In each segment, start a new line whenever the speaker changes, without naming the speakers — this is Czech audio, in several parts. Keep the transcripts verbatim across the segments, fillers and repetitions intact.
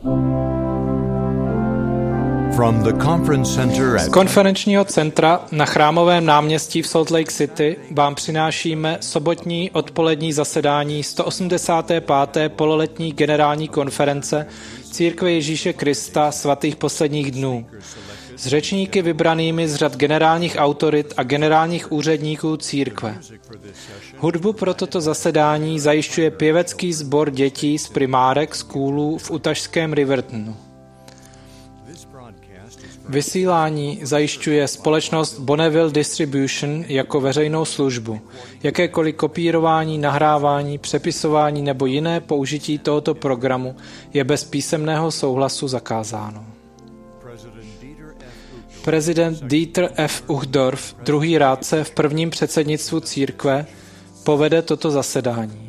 Z konferenčního centra na Chrámovém náměstí v Salt Lake City vám přinášíme sobotní odpolední zasedání sto osmdesáté páté pololetní generální konference Církve Ježíše Krista svatých posledních dnů s řečníky vybranými z řad generálních autorit a generálních úředníků církve. Hudbu pro toto zasedání zajišťuje pěvecký sbor dětí z primárek Schoolů v utašském Rivertonu. Vysílání zajišťuje společnost Bonneville Distribution jako veřejnou službu. Jakékoliv kopírování, nahrávání, přepisování nebo jiné použití tohoto programu je bez písemného souhlasu zakázáno. Prezident Dieter F. Uchtdorf, druhý rádce v prvním předsednictvu církve, povede toto zasedání.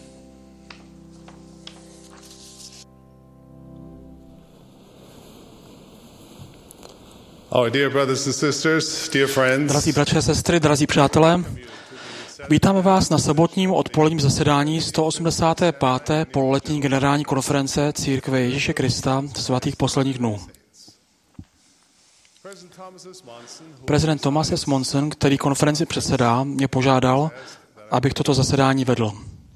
Oh, dear brothers and sisters, dear friends.
Drazí bratři a sestry, drazí přátelé, vítáme vás na sobotním odpoledním zasedání sto osmdesáté páté pololetní generální konference Církve Ježíše Krista svatých posledních dnů. Prezident Thomas S. Monson, který konferenci předsedá, mě požádal, abych toto zasedání vedl.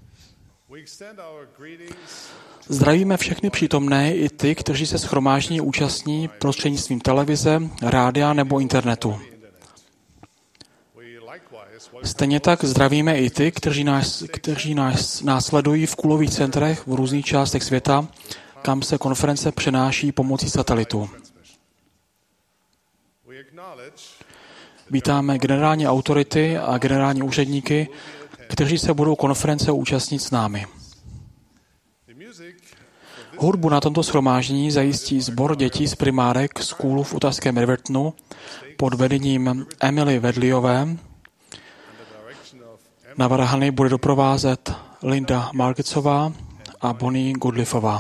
Zdravíme všechny přítomné i ty, kteří se shromáždění účastní prostřednictvím televize, rádia nebo internetu. Stejně tak zdravíme i ty, kteří nás, kteří nás následují v kulových centrech v různých částech světa, kam se konference přenáší pomocí satelitu. Vítáme generální autority a generální úředníky, kteří se budou konference účastnit s námi. Hudbu na tomto shromáždění zajistí sbor dětí z primárek Schoolu v utašském Rivertonu pod vedením Emily Vedliové. Na varhany bude doprovázet Linda Marketsová a Bonnie Goodliffová.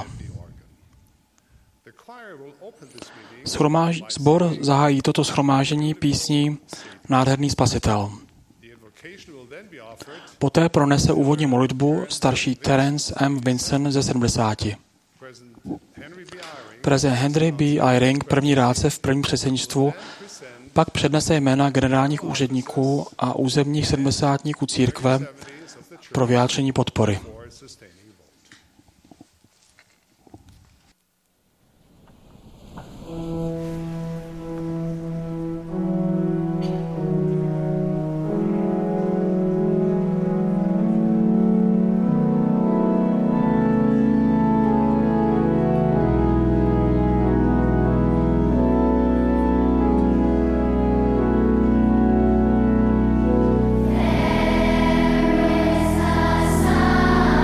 Schromáž... Sbor zahájí toto shromáždění písní Nádherný spasitel. Poté pronese úvodní modlitbu starší Terence M. Vinson ze sedmdesáti. Prezident Henry B. Eyring, první rádce v prvním předsednictvu, pak přednese jména generálních úředníků a územních sedmdesátníků církve pro vyjádření podpory.
There is a sun.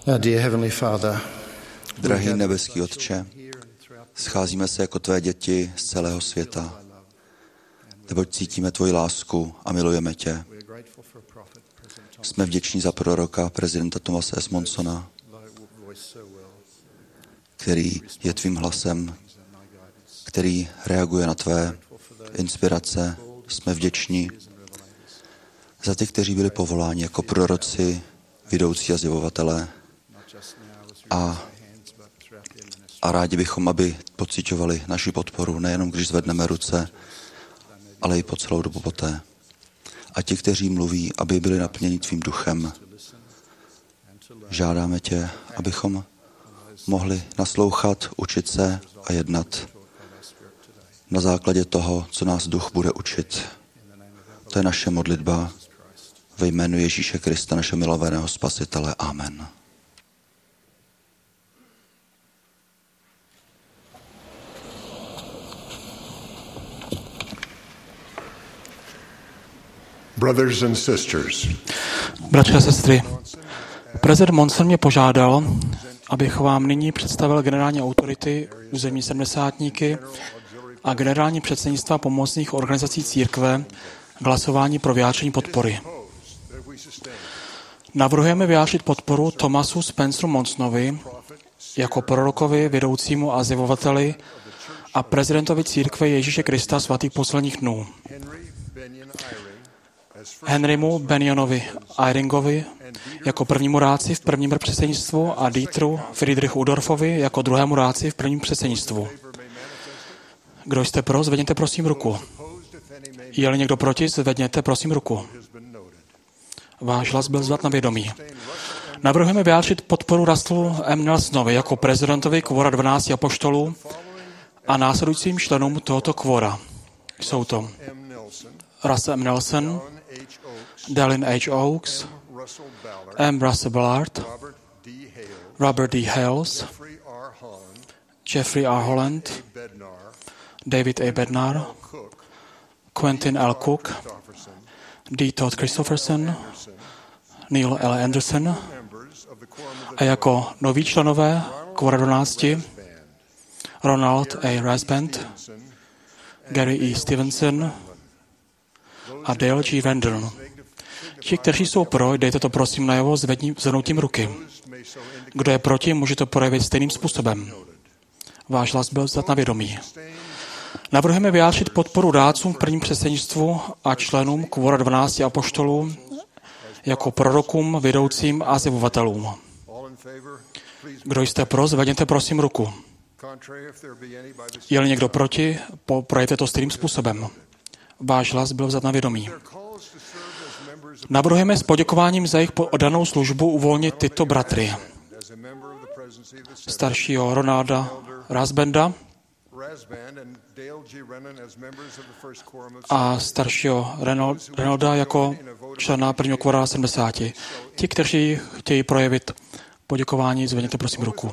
Dear Heavenly Father,
Drahý nebeský Otče, scházíme se jako tvé děti z celého světa, neboť cítíme tvoji lásku a milujeme tě. Jsme vděční za proroka, prezidenta Thomase S. Monsona, který je tvým hlasem, který reaguje na tvé inspirace. Jsme vděční za ty, kteří byli povoláni jako proroci, vidoucí a zjevovatelé. A, a rádi bychom, aby pociťovali naši podporu, nejenom když zvedneme ruce, ale i po celou dobu poté. A ti, kteří mluví, aby byli naplněni tvým duchem. Žádáme tě, abychom mohli naslouchat, učit se a jednat na základě toho, co nás duch bude učit. To je naše modlitba ve jménu Ježíše Krista, našeho milovaného Spasitele. Amen.
Brothers and sisters,
Bratři a sestry, prezident Monson mě požádal, abych vám nyní představil generální autority, územní sedmdesátníky a generální předsednictva pomocných organizací církve k hlasování pro vyjádření podpory. Navrhujeme vyjádřit podporu Thomasu Spenceru Monsonovi jako prorokovi, vedoucímu a zjevovateli a prezidentovi církve Ježíše Krista svatých posledních dnů. Henrymu Benionovi Eyringovi jako prvnímu rádci v prvním předsednictvu a Dieteru Friedrichu Udorfovi jako druhému rádci v prvním předsednictvu. Kdo jste pro, zvedněte prosím ruku. Je-li někdo proti, zvedněte prosím ruku. Váš hlas byl vzat na vědomí. Navrhujeme vyjádřit podporu Russellu M. Nelsonovi jako prezidentovi kvora dvanácti apoštolů a následujícím členům tohoto kvora. Jsou to Russell M. Nelson, Dallin H. Oaks, M. Russell Ballard, Robert D. Hales, Jeffrey R. Holland, David A. Bednar, Quentin L. Cook, D. Todd Christopherson, Neil L. Anderson a jako noví členové kvora dvanácti Ronald A. Rasband, Gary E. Stevenson a Dale G. Vandern. Ti, kteří jsou pro, dejte to prosím najevo zvednutím ruky. Kdo je proti, může to projevit stejným způsobem. Váš hlas byl vzat na vědomí. Navrhujeme vyjádřit podporu rádcům v prvním předsednictvu a členům kvora dvanácti apoštolů jako prorokům, vedoucím a zjevovatelům. Kdo jste pro, zvedněte prosím ruku. Je-li někdo proti, projevte to stejným způsobem. Váš hlas byl vzat na vědomí. Navrhujeme s poděkováním za jejich oddanou službu uvolnit tyto bratry. Staršího Ronalda Rasbanda a staršího Renalda jako člena prvního kvora sedmdesáti. Ti, kteří chtějí projevit poděkování, zvedněte prosím ruku.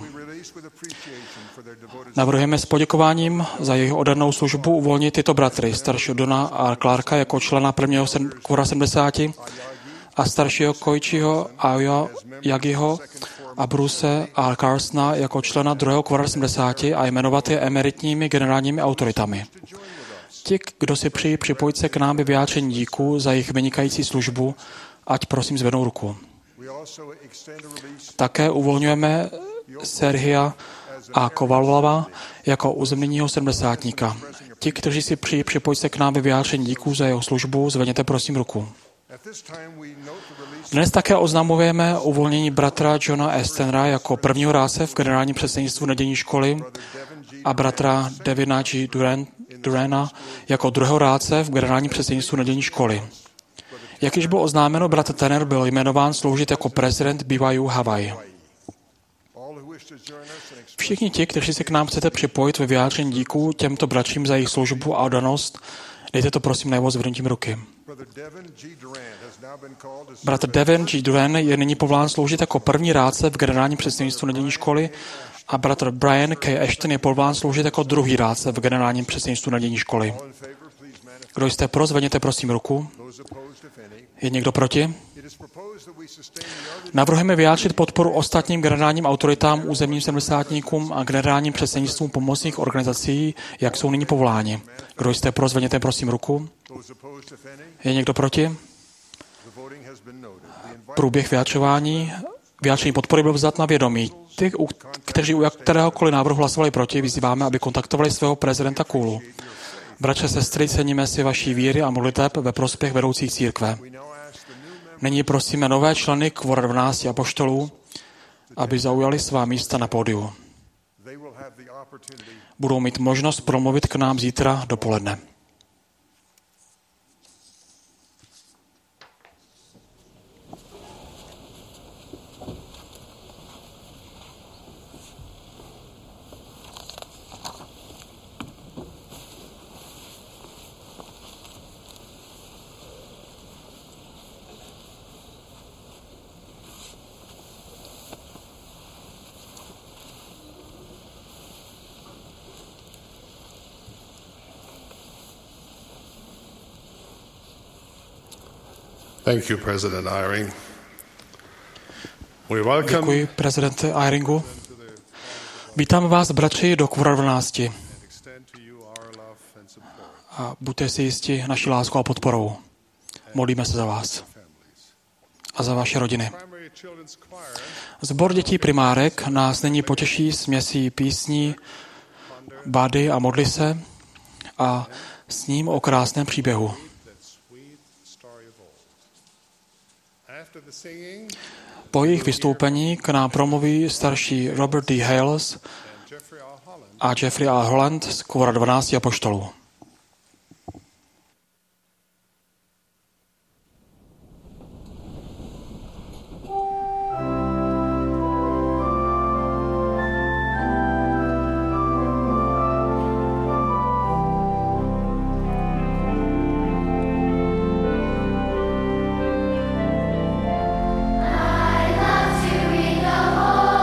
Navrhujeme s poděkováním za jejich oddanou službu uvolnit tyto bratry, staršího Dona a Clarka jako člena prvního kvora sedmdesáti a staršího Koichiho Aoya Yagiho a Bruce a Carsona jako člena druhého kvora sedmdesáti a jmenovat je emeritními generálními autoritami. Ti, kdo si přijí připojit se k nám ve vyjádření díku za jejich vynikající službu, ať prosím zvednou ruku. Také uvolňujeme Serhia a Kovalova jako územního sedmdesátníka. Ti, kteří si přijí připojit se k nám ve vyjádření díků za jeho službu, zvedněte prosím ruku. Dnes také oznamujeme uvolnění bratra Johna Estenra jako prvního rádce v generálním předsednictvu nedělní školy a bratra Devina G. Duran, Durana jako druhého rádce v generálním předsednictvu nedělní školy. Jak již bylo oznámeno, bratr Tanner byl jmenován sloužit jako prezident B Y U Hawaii. Všichni ti, kteří se k nám chcete připojit ve vyjádření díků těmto bratřím za jejich službu a oddanost, dejte to prosím najevo zvednutím ruky. Bratr Devin G. Duran je nyní povolán sloužit jako první rádce v generálním předsednictvu nedělní školy a bratr Brian K. Ashton je povolán sloužit jako druhý rádce v generálním předsednictvu nedělní školy. Kdo jste pro, zvedněte prosím ruku. Je někdo proti? Navrhujeme vyjádřit podporu ostatním generálním autoritám, územním sedmdesátníkům a generálním předsednictvům pomocných organizací, jak jsou nyní povoláni. Kdo jste pro, zvedněte prosím ruku. Je někdo proti? Průběh vyjádřování, vyjádření podpory byl vzat na vědomí. Ty, kteří u kteréhokoliv návrhu hlasovali proti, vyzýváme, aby kontaktovali svého prezidenta Kůlu. Bratře, sestry, ceníme si vaší víry a modliteb ve prospěch vedoucích církve. Nyní prosíme nové členy kvora dvanácti apoštolů, aby zaujali svá místa na pódiu. Budou mít možnost promluvit k nám zítra dopoledne.
Thank you, President Eyring. We welcome...
Děkuji, prezidente Eyringu. Vítáme vás, bratři, do kvora dvanácti. A buďte si jisti naší láskou a podporou. Modlíme se za vás a za vaše rodiny. Sbor dětí primárek nás nyní potěší směsí písní, bády a modly se a s ním o krásném příběhu. Po jejich vystoupení k nám promluví starší Robert D. Hales a Jeffrey A. Holland z kvora dvanácti apoštolů.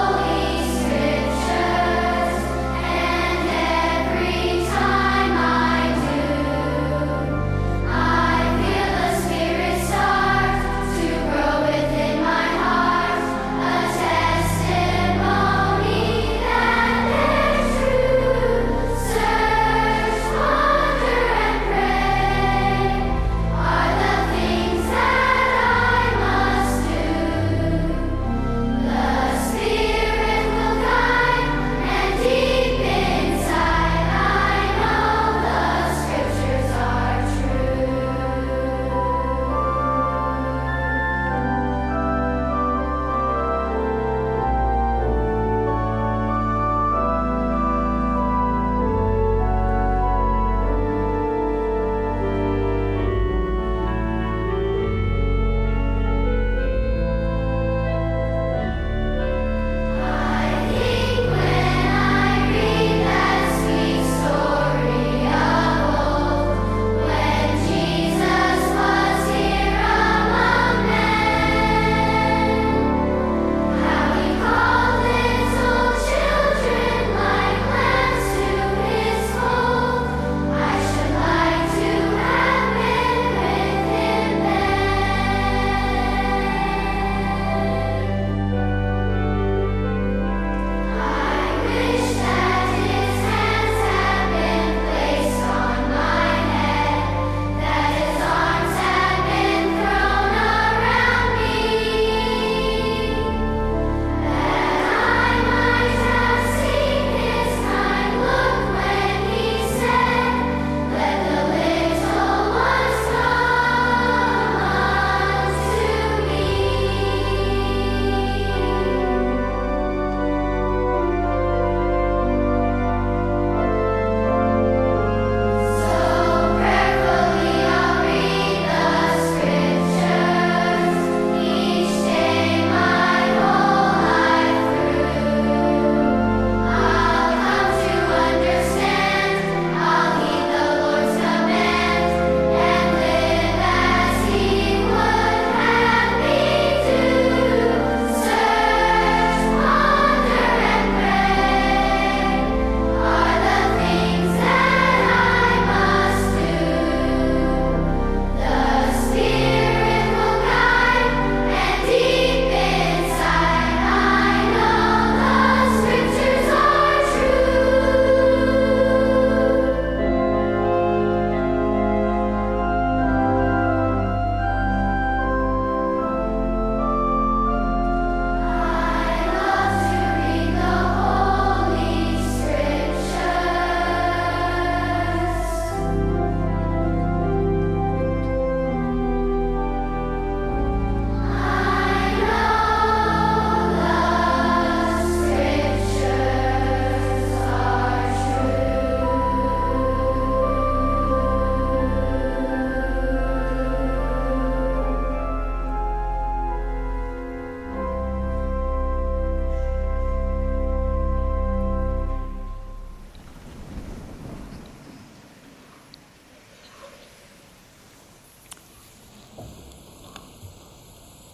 Time I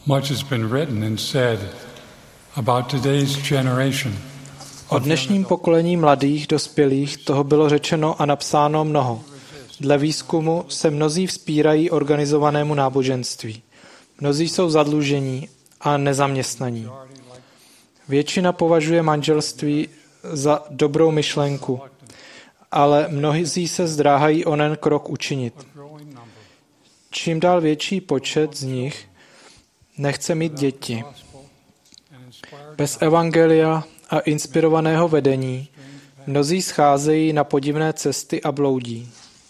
Much has been written and said about today's generation.
O dnešním pokolení mladých dospělých toho bylo řečeno a napsáno mnoho. Dle výzkumu se mnozí vzpírají organizovanému náboženství. Mnozí jsou zadlužení a nezaměstnaní. Většina považuje manželství za dobrou myšlenku, ale mnozí se zdráhají onen krok učinit. Čím dál větší počet z nich nechce mít děti. Bez evangelia a inspirovaného vedení mnozí scházejí na podivné cesty a bloudí.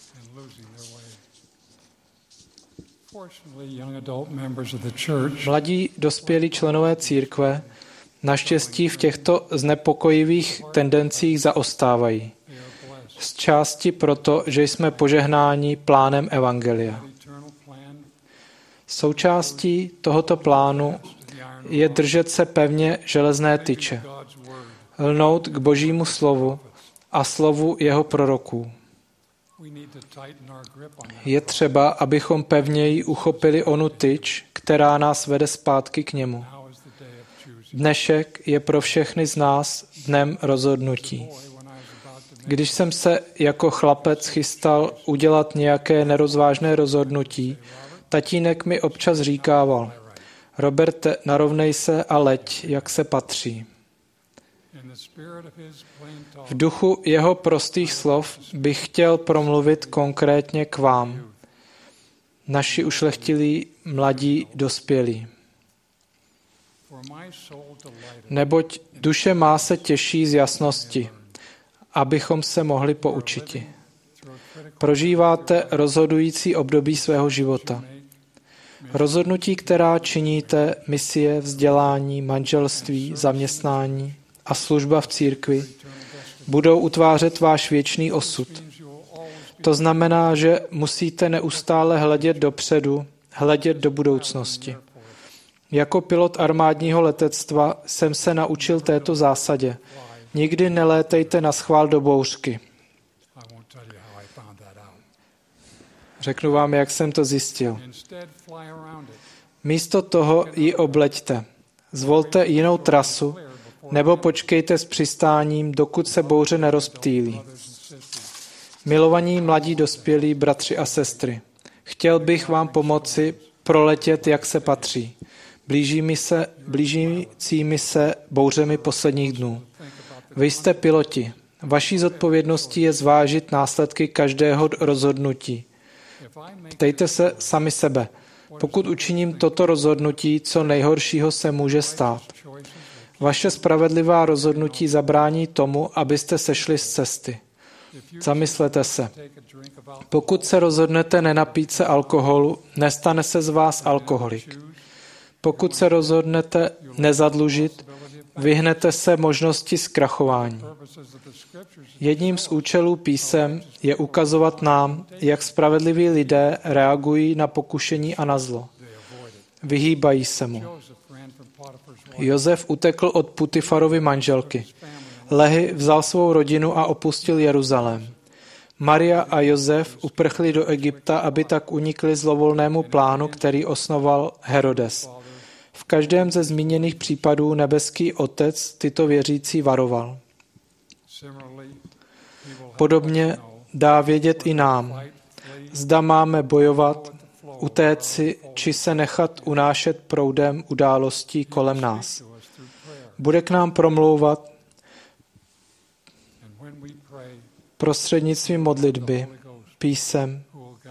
Mladí dospělí členové církve naštěstí v těchto znepokojivých tendencích zaostávají. Z části proto, že jsme požehnáni plánem evangelia. Součástí tohoto plánu je držet se pevně železné tyče, lnout k Božímu slovu a slovu jeho proroků. Je třeba, abychom pevněji uchopili onu tyč, která nás vede zpátky k němu. Dnešek je pro všechny z nás dnem rozhodnutí. Když jsem se jako chlapec chystal udělat nějaké nerozvážné rozhodnutí, tatínek mi občas říkával: Roberte, narovnej se a leď, jak se patří. V duchu jeho prostých slov bych chtěl promluvit konkrétně k vám, naši ušlechtilí mladí dospělí. Neboť duše má se těší z jasnosti, abychom se mohli poučiti. Prožíváte rozhodující období svého života. Rozhodnutí, která činíte, misie, vzdělání, manželství, zaměstnání a služba v církvi, budou utvářet váš věčný osud. To znamená, že musíte neustále hledět dopředu, hledět do budoucnosti. Jako pilot armádního letectva jsem se naučil této zásadě. Nikdy nelétejte naschvál do bouřky. Řeknu vám, jak jsem to zjistil. Místo toho ji obleďte. Zvolte jinou trasu, nebo počkejte s přistáním, dokud se bouře nerozptýlí. Milovaní mladí dospělí bratři a sestry, chtěl bych vám pomoci proletět, jak se patří, blížími se, blížícími se bouřemi posledních dnů. Vy jste piloti. Vaší zodpovědností je zvážit následky každého rozhodnutí. Ptejte se sami sebe. Pokud učiním toto rozhodnutí, co nejhoršího se může stát? Vaše spravedlivá rozhodnutí zabrání tomu, abyste sešli z cesty. Zamyslete se. Pokud se rozhodnete nenapít se alkoholu, nestane se z vás alkoholik. Pokud se rozhodnete nezadlužit, vyhnete se možnosti zkrachování. Jedním z účelů písem je ukazovat nám, jak spravedliví lidé reagují na pokušení a na zlo. Vyhýbají se mu. Josef utekl od Putifarovy manželky. Lehi vzal svou rodinu a opustil Jeruzalém. Maria a Josef uprchli do Egypta, aby tak unikli zlovolnému plánu, který osnoval Herodes. V každém ze zmíněných případů nebeský Otec tyto věřící varoval. Podobně dá vědět i nám, zda máme bojovat, utéci, či se nechat unášet proudem událostí kolem nás. Bude k nám promlouvat prostřednictvím modlitby, písem,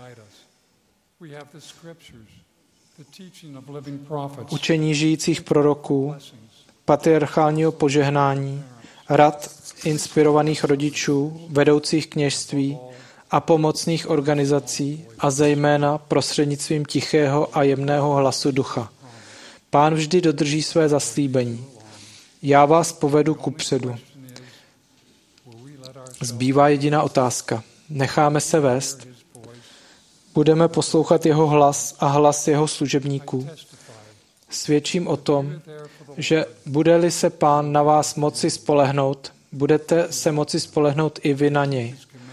učení žijících proroků, patriarchálního požehnání, rad inspirovaných rodičů, vedoucích kněžství a pomocných organizací a zejména prostřednictvím tichého a jemného hlasu ducha. Pán vždy dodrží své zaslíbení. Já vás povedu kupředu. Zbývá jediná otázka. Necháme se vést? Budeme poslouchat jeho hlas a hlas jeho služebníků? Svědčím o tom, že bude-li se Pán na vás moci spolehnout, budete se moci spolehnout i vy na něj.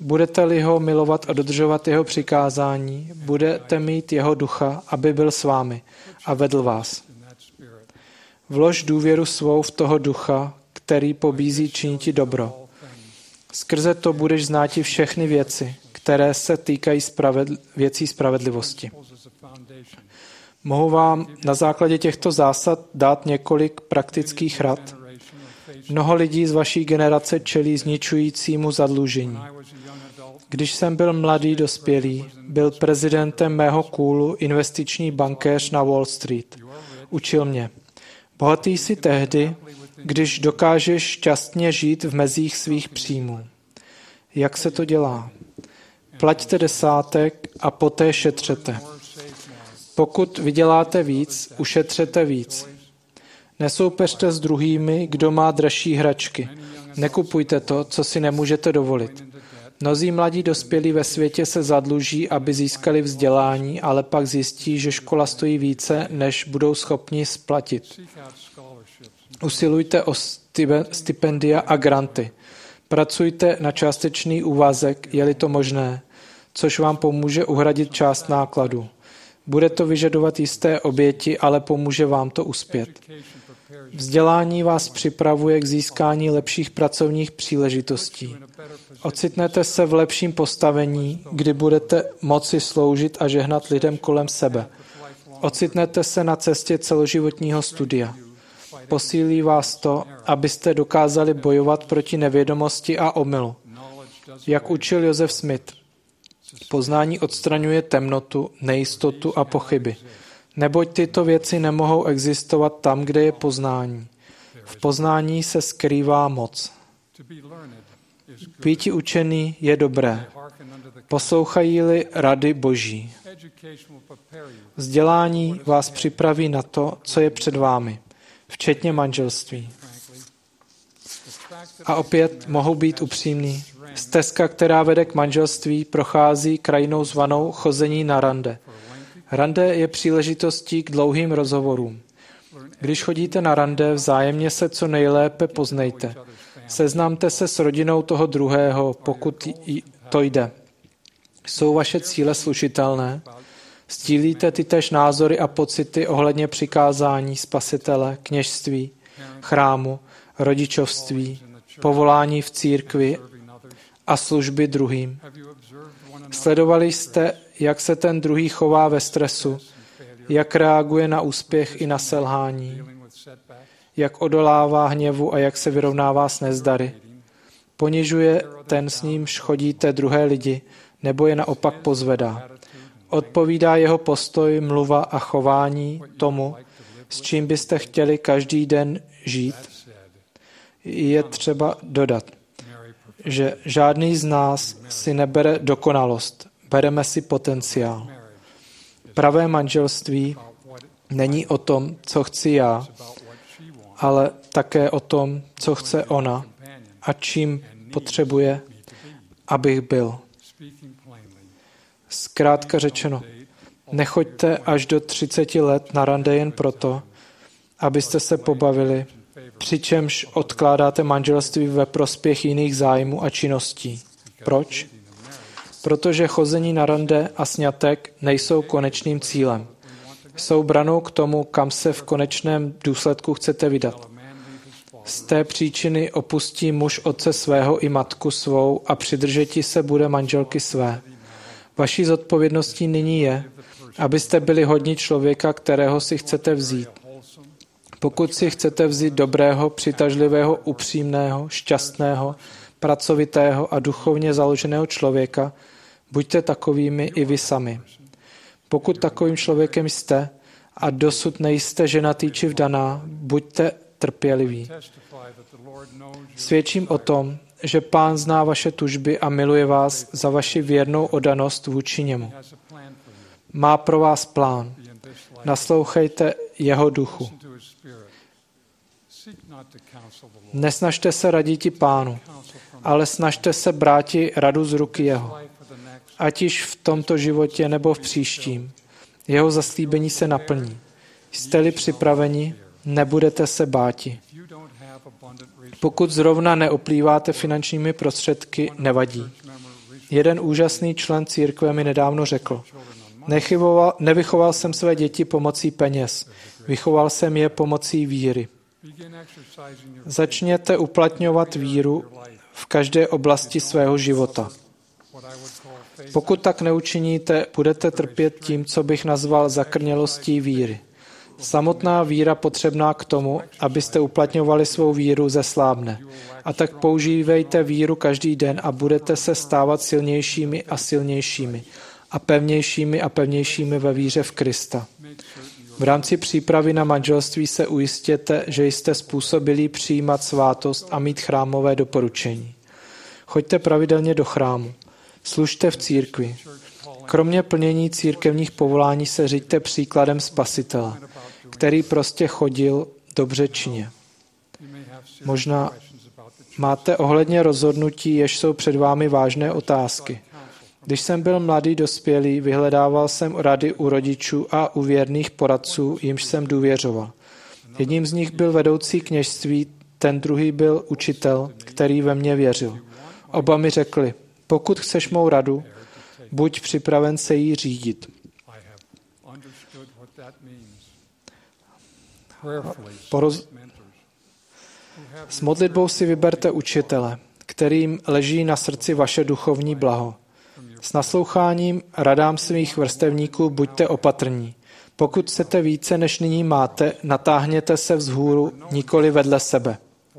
Budete-li ho milovat a dodržovat jeho přikázání, budete mít jeho ducha, aby byl s vámi a vedl vás. Vlož důvěru svou v toho ducha, který pobízí činiti dobro. Skrze to budeš znáti všechny věci, které se týkají spravedl- věcí spravedlivosti. Mohu vám na základě těchto zásad dát několik praktických rad. Mnoho lidí z vaší generace čelí zničujícímu zadlužení. Když jsem byl mladý dospělý, byl prezidentem mého kůlu investiční bankéř na Wall Street. Učil mě. Bohatý jsi tehdy, když dokážeš šťastně žít v mezích svých příjmů. Jak se to dělá? Plaťte desátek a poté šetřete. Pokud vyděláte víc, ušetřete víc. Nesoupeřte s druhými, kdo má dražší hračky. Nekupujte to, co si nemůžete dovolit. Mnozí mladí dospělí ve světě se zadluží, aby získali vzdělání, ale pak zjistí, že škola stojí více, než budou schopni splatit. Usilujte o stipendia a granty. Pracujte na částečný úvazek, je-li to možné, což vám pomůže uhradit část nákladu. Bude to vyžadovat jisté oběti, ale pomůže vám to uspět. Vzdělání vás připravuje k získání lepších pracovních příležitostí. Ocitnete se v lepším postavení, kdy budete moci sloužit a žehnat lidem kolem sebe. Ocitnete se na cestě celoživotního studia. Posílí vás to, abyste dokázali bojovat proti nevědomosti a omylu. Jak učil Joseph Smith, poznání odstraňuje temnotu, nejistotu a pochyby. Neboť tyto věci nemohou existovat tam, kde je poznání. V poznání se skrývá moc. Býti učený je dobré. Poslouchají-li rady Boží. Vzdělání vás připraví na to, co je před vámi, včetně manželství. A opět mohu být upřímný. Stezka, která vede k manželství, prochází krajinou zvanou chození na rande. Rande je příležitostí k dlouhým rozhovorům. Když chodíte na rande, vzájemně se co nejlépe poznejte. Seznamte se s rodinou toho druhého, pokud to jde. Jsou vaše cíle slučitelné? Sdílíte tytéž názory a pocity ohledně přikázání Spasitele, kněžství, chrámu, rodičovství, povolání v církvi a služby druhým? Sledovali jste, jak se ten druhý chová ve stresu, jak reaguje na úspěch i na selhání, jak odolává hněvu a jak se vyrovnává s nezdary. Ponižuje ten, s nímž chodíte, druhé lidi, nebo je naopak pozvedá. Odpovídá jeho postoj, mluva a chování tomu, s čím byste chtěli každý den žít? Je třeba dodat, že žádný z nás si nebere dokonalost, bereme si potenciál. Pravé manželství není o tom, co chci já, ale také o tom, co chce ona a čím potřebuje, abych byl. Zkrátka řečeno, nechoďte až do třiceti let na rande jen proto, abyste se pobavili, přičemž odkládáte manželství ve prospěch jiných zájmů a činností. Proč? Protože chození na rande a sňatek nejsou konečným cílem. Jsou branou k tomu, kam se v konečném důsledku chcete vydat. Z té příčiny opustí muž otce svého i matku svou a přidržeti se bude manželky své. Vaší zodpovědností nyní je, abyste byli hodni člověka, kterého si chcete vzít. Pokud si chcete vzít dobrého, přitažlivého, upřímného, šťastného, pracovitého a duchovně založeného člověka, buďte takovými i vy sami. Pokud takovým člověkem jste a dosud nejste ženatý či vdaná, buďte trpěliví. Svědčím o tom, že Pán zná vaše tužby a miluje vás za vaši věrnou oddanost vůči němu. Má pro vás plán. Naslouchejte jeho duchu. Nesnažte se raditi Pánu, ale snažte se bráti radu z ruky jeho. Ať již v tomto životě nebo v příštím. Jeho zaslíbení se naplní. Jste-li připraveni, nebudete se báti. Pokud zrovna neoplýváte finančními prostředky, nevadí. Jeden úžasný člen církve mi nedávno řekl, Nechyvoval, nevychoval jsem své děti pomocí peněz, vychoval jsem je pomocí víry. Začněte uplatňovat víru v každé oblasti svého života. Pokud tak neučiníte, budete trpět tím, co bych nazval zakrnělostí víry. Samotná víra potřebná k tomu, abyste uplatňovali svou víru, zeslábne. A tak používejte víru každý den a budete se stávat silnějšími a silnějšími a pevnějšími a pevnějšími ve víře v Krista. V rámci přípravy na manželství se ujistěte, že jste způsobilí přijímat svátost a mít chrámové doporučení. Choďte pravidelně do chrámu. Služte v církvi. Kromě plnění církevních povolání se řiďte příkladem Spasitele, který prostě chodil dobřečně. Možná máte ohledně rozhodnutí, jež jsou před vámi vážné otázky. Když jsem byl mladý dospělý, vyhledával jsem rady u rodičů a u věrných poradců, jimž jsem důvěřoval. Jedním z nich byl vedoucí kněžství, ten druhý byl učitel, který ve mně věřil. Oba mi řekli, pokud chceš mou radu, buď připraven se jí řídit. Poroz... S modlitbou si vyberte učitele, kterým leží na srdci vaše duchovní blaho. S nasloucháním radám svých vrstevníků buďte opatrní. Pokud chcete více, než nyní máte, natáhněte se vzhůru, nikoli vedle sebe.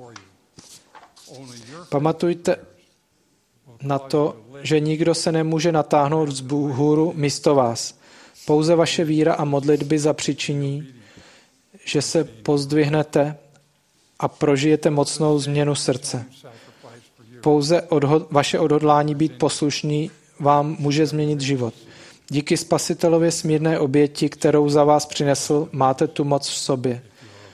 Pamatujte na to, že nikdo se nemůže natáhnout vzhůru místo vás. Pouze vaše víra a modlitby zapříčiní, že se pozdvihnete a prožijete mocnou změnu srdce. Pouze odho- vaše odhodlání být poslušný vám může změnit život. Díky Spasitelově smírné oběti, kterou za vás přinesl, máte tu moc v sobě.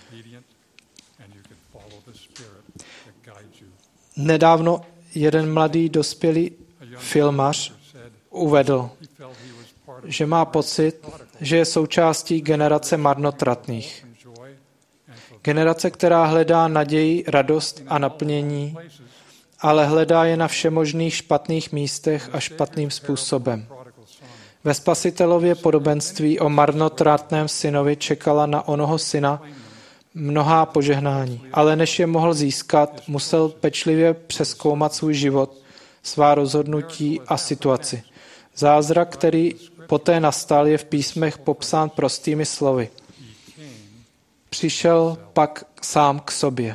Nedávno jeden mladý dospělý filmař uvedl, že má pocit, že je součástí generace marnotratných. Generace, která hledá naději, radost a naplnění, ale hledá je na všemožných špatných místech a špatným způsobem. Ve Spasitelově podobenství o marnotratném synovi čekala na onoho syna mnohá požehnání, ale než je mohl získat, musel pečlivě přezkoumat svůj život, svá rozhodnutí a situaci. Zázrak, který poté nastal, je v písmech popsán prostými slovy. Přišel pak sám k sobě.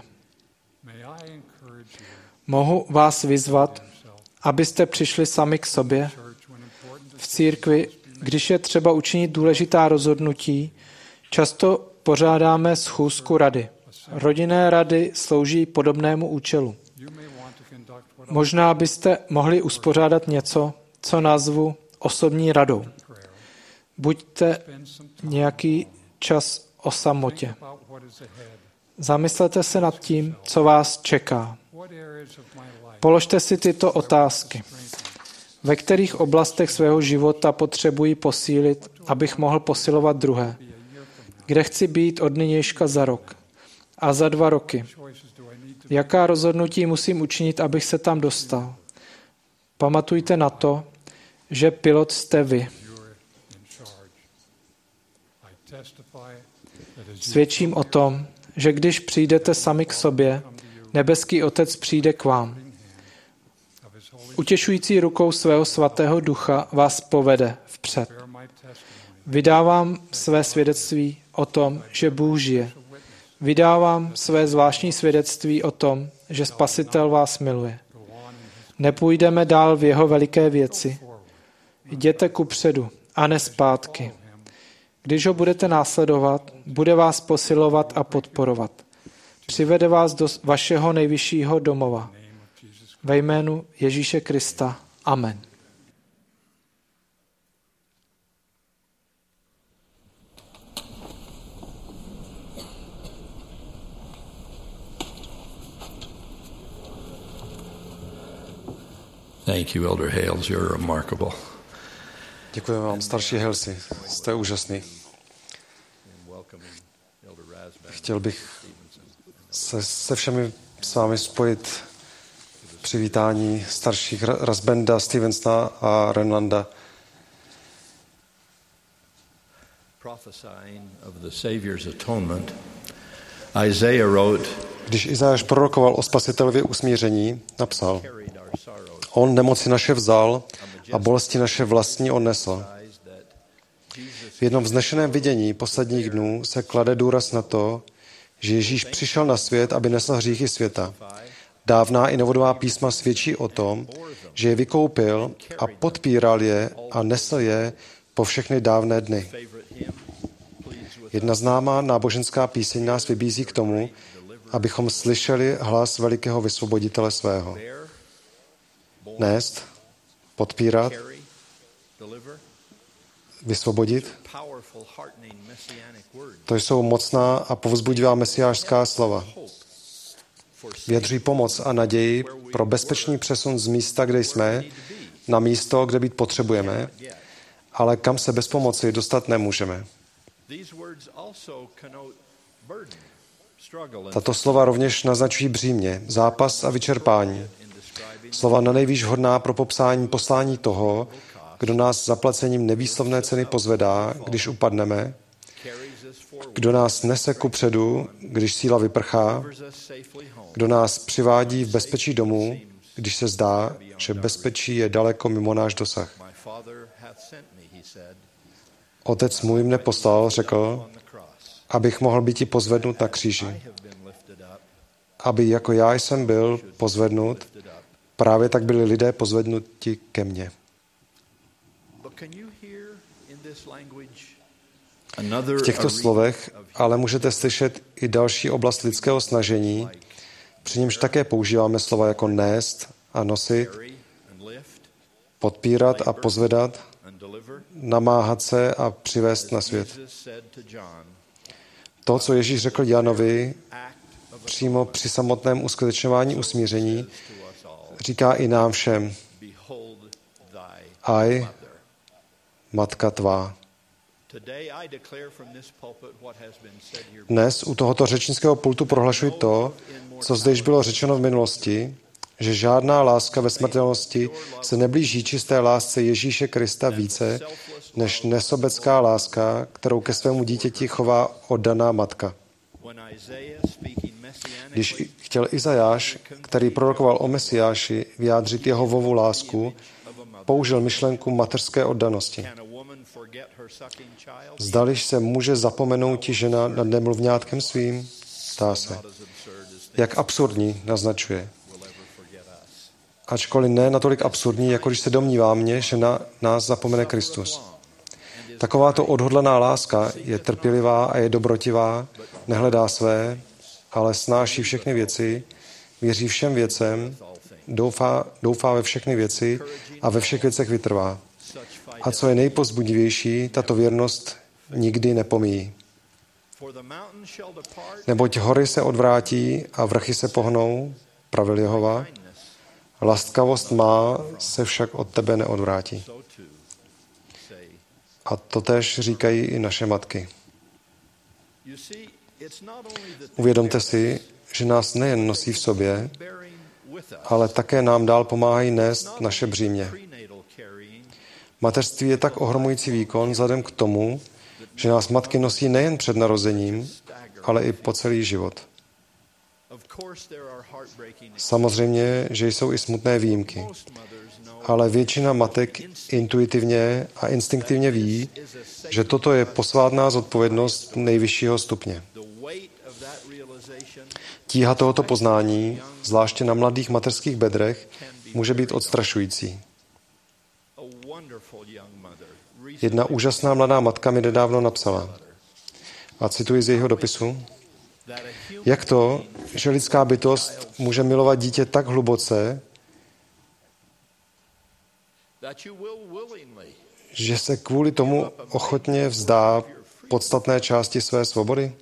Mohu vás vyzvat, abyste přišli sami k sobě. V církvi, když je třeba učinit důležitá rozhodnutí, často pořádáme schůzku rady. Rodinné rady slouží podobnému účelu. Možná byste mohli uspořádat něco, co nazvu osobní radou. Buďte nějaký čas o samotě. Zamyslete se nad tím, co vás čeká. Položte si tyto otázky. Ve kterých oblastech svého života potřebuji posílit, abych mohl posilovat druhé? Kde chci být od nynějška za rok? A za dva roky? Jaká rozhodnutí musím učinit, abych se tam dostal? Pamatujte na to, že pilot jste vy. Svědčím o tom, že když přijdete sami k sobě, nebeský Otec přijde k vám. Utěšující rukou svého svatého ducha vás povede vpřed. Vydávám své svědectví o tom, že Bůh žije. Vydávám své zvláštní svědectví o tom, že Spasitel vás miluje. Nepůjdeme dál v jeho veliké věci. Jděte kupředu a ne zpátky. Když ho budete následovat, bude vás posilovat a podporovat. Přivede vás do vašeho nejvyššího domova. Ve jménu Ježíše Krista. Amen.
Thank you, Elder Hales. You're remarkable.
Děkuji vám, starší Halesy. Jste úžasný. Chtěl bych se, se všemi s vámi spojit přivítání starších Rasbenda, Stevensona a Renlanda. Když Izajáš prorokoval o Spasitelově usmíření, napsal: On nemoci naše vzal a bolesti naše vlastní odnesl. V jednom vznešeném vidění posledních dnů se klade důraz na to, že Ježíš přišel na svět, aby nesl hříchy světa. Dávná i novodobá písma svědčí o tom, že je vykoupil a podpíral je a nesl je po všechny dávné dny. Jedna známá náboženská píseň nás vybízí k tomu, abychom slyšeli hlas velikého vysvoboditele svého. Nést, podpírat, vysvobodit. To jsou mocná a povzbudivá mesiášská slova. Vyjadřují pomoc a naději pro bezpečný přesun z místa, kde jsme, na místo, kde být potřebujeme, ale kam se bez pomoci dostat nemůžeme. Tato slova rovněž naznačují břímě, zápas a vyčerpání. Slova na nejvýš vhodná pro popsání poslání toho, kdo nás zaplacením nevýslovné ceny pozvedá, když upadneme, kdo nás nese kupředu, když síla vyprchá, kdo nás přivádí v bezpečí domů, když se zdá, že bezpečí je daleko mimo náš dosah. Otec můj mne poslal, řekl, abych mohl být i pozvednut na kříži. Aby jako já jsem byl pozvednut, právě tak byli lidé pozvednuti ke mně. V těchto slovech ale můžete slyšet i další oblast lidského snažení, při němž také používáme slova jako nést a nosit, podpírat a pozvedat, namáhat se a přivést na svět. To, co Ježíš řekl Janovi přímo při samotném uskutečňování usmíření, říká i nám všem: Aj, matka tvá. Dnes u tohoto řečnického pultu prohlašuji to, co zde již bylo řečeno v minulosti, že žádná láska ve smrtelnosti se neblíží čisté lásce Ježíše Krista více, než nesobecká láska, kterou ke svému dítěti chová oddaná matka. Když chtěl Izajáš, který prorokoval o Mesiáši, vyjádřit jeho vovu lásku, použil myšlenku mateřské oddanosti. Zdališ se může zapomenout žena nad nemluvňátkem svým? Ptá se. Jak absurdní, naznačuje. Ačkoliv ne natolik absurdní, jako když se domnívá mě, že na nás zapomene Kristus. Takováto odhodlaná láska je trpělivá a je dobrotivá, nehledá své, ale snáší všechny věci, věří všem věcem, doufá, doufá ve všechny věci a ve všech věcech vytrvá. A co je nejpozbudivější, tato věrnost nikdy nepomíjí. Neboť hory se odvrátí a vrchy se pohnou, pravil Jehova, laskavost má se však od tebe neodvrátí. A to též říkají i naše matky. Uvědomte si, že nás nejen nosí v sobě, ale také nám dál pomáhají nést naše břímě. Mateřství je tak ohromující výkon vzhledem k tomu, že nás matky nosí nejen před narozením, ale i po celý život. Samozřejmě, že jsou i smutné výjimky, ale většina matek intuitivně a instinktivně ví, že toto je posvátná zodpovědnost nejvyššího stupně. Tíha tohoto poznání, zvláště na mladých mateřských bedrech, může být odstrašující. Jedna úžasná mladá matka mi nedávno napsala, a cituji z jejího dopisu: Jak to, že lidská bytost může milovat dítě tak hluboce, že se kvůli tomu ochotně vzdá podstatné části své svobody?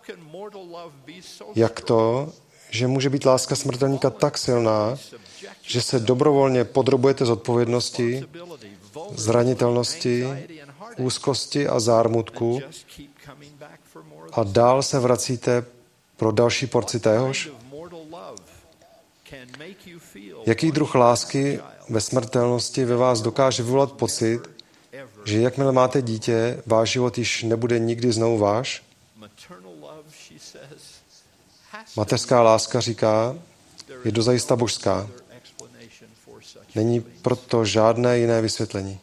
Jak to, že může být láska smrtelníka tak silná, že se dobrovolně podrobujete zodpovědnosti, zranitelnosti, úzkosti a zármutku a dál se vracíte pro další porci téhož? Jaký druh lásky ve smrtelnosti ve vás dokáže vyvolat pocit, že jakmile máte dítě, váš život již nebude nikdy znovu váš? Mateřská láska, říká, je dozajista božská. Není proto žádné jiné vysvětlení.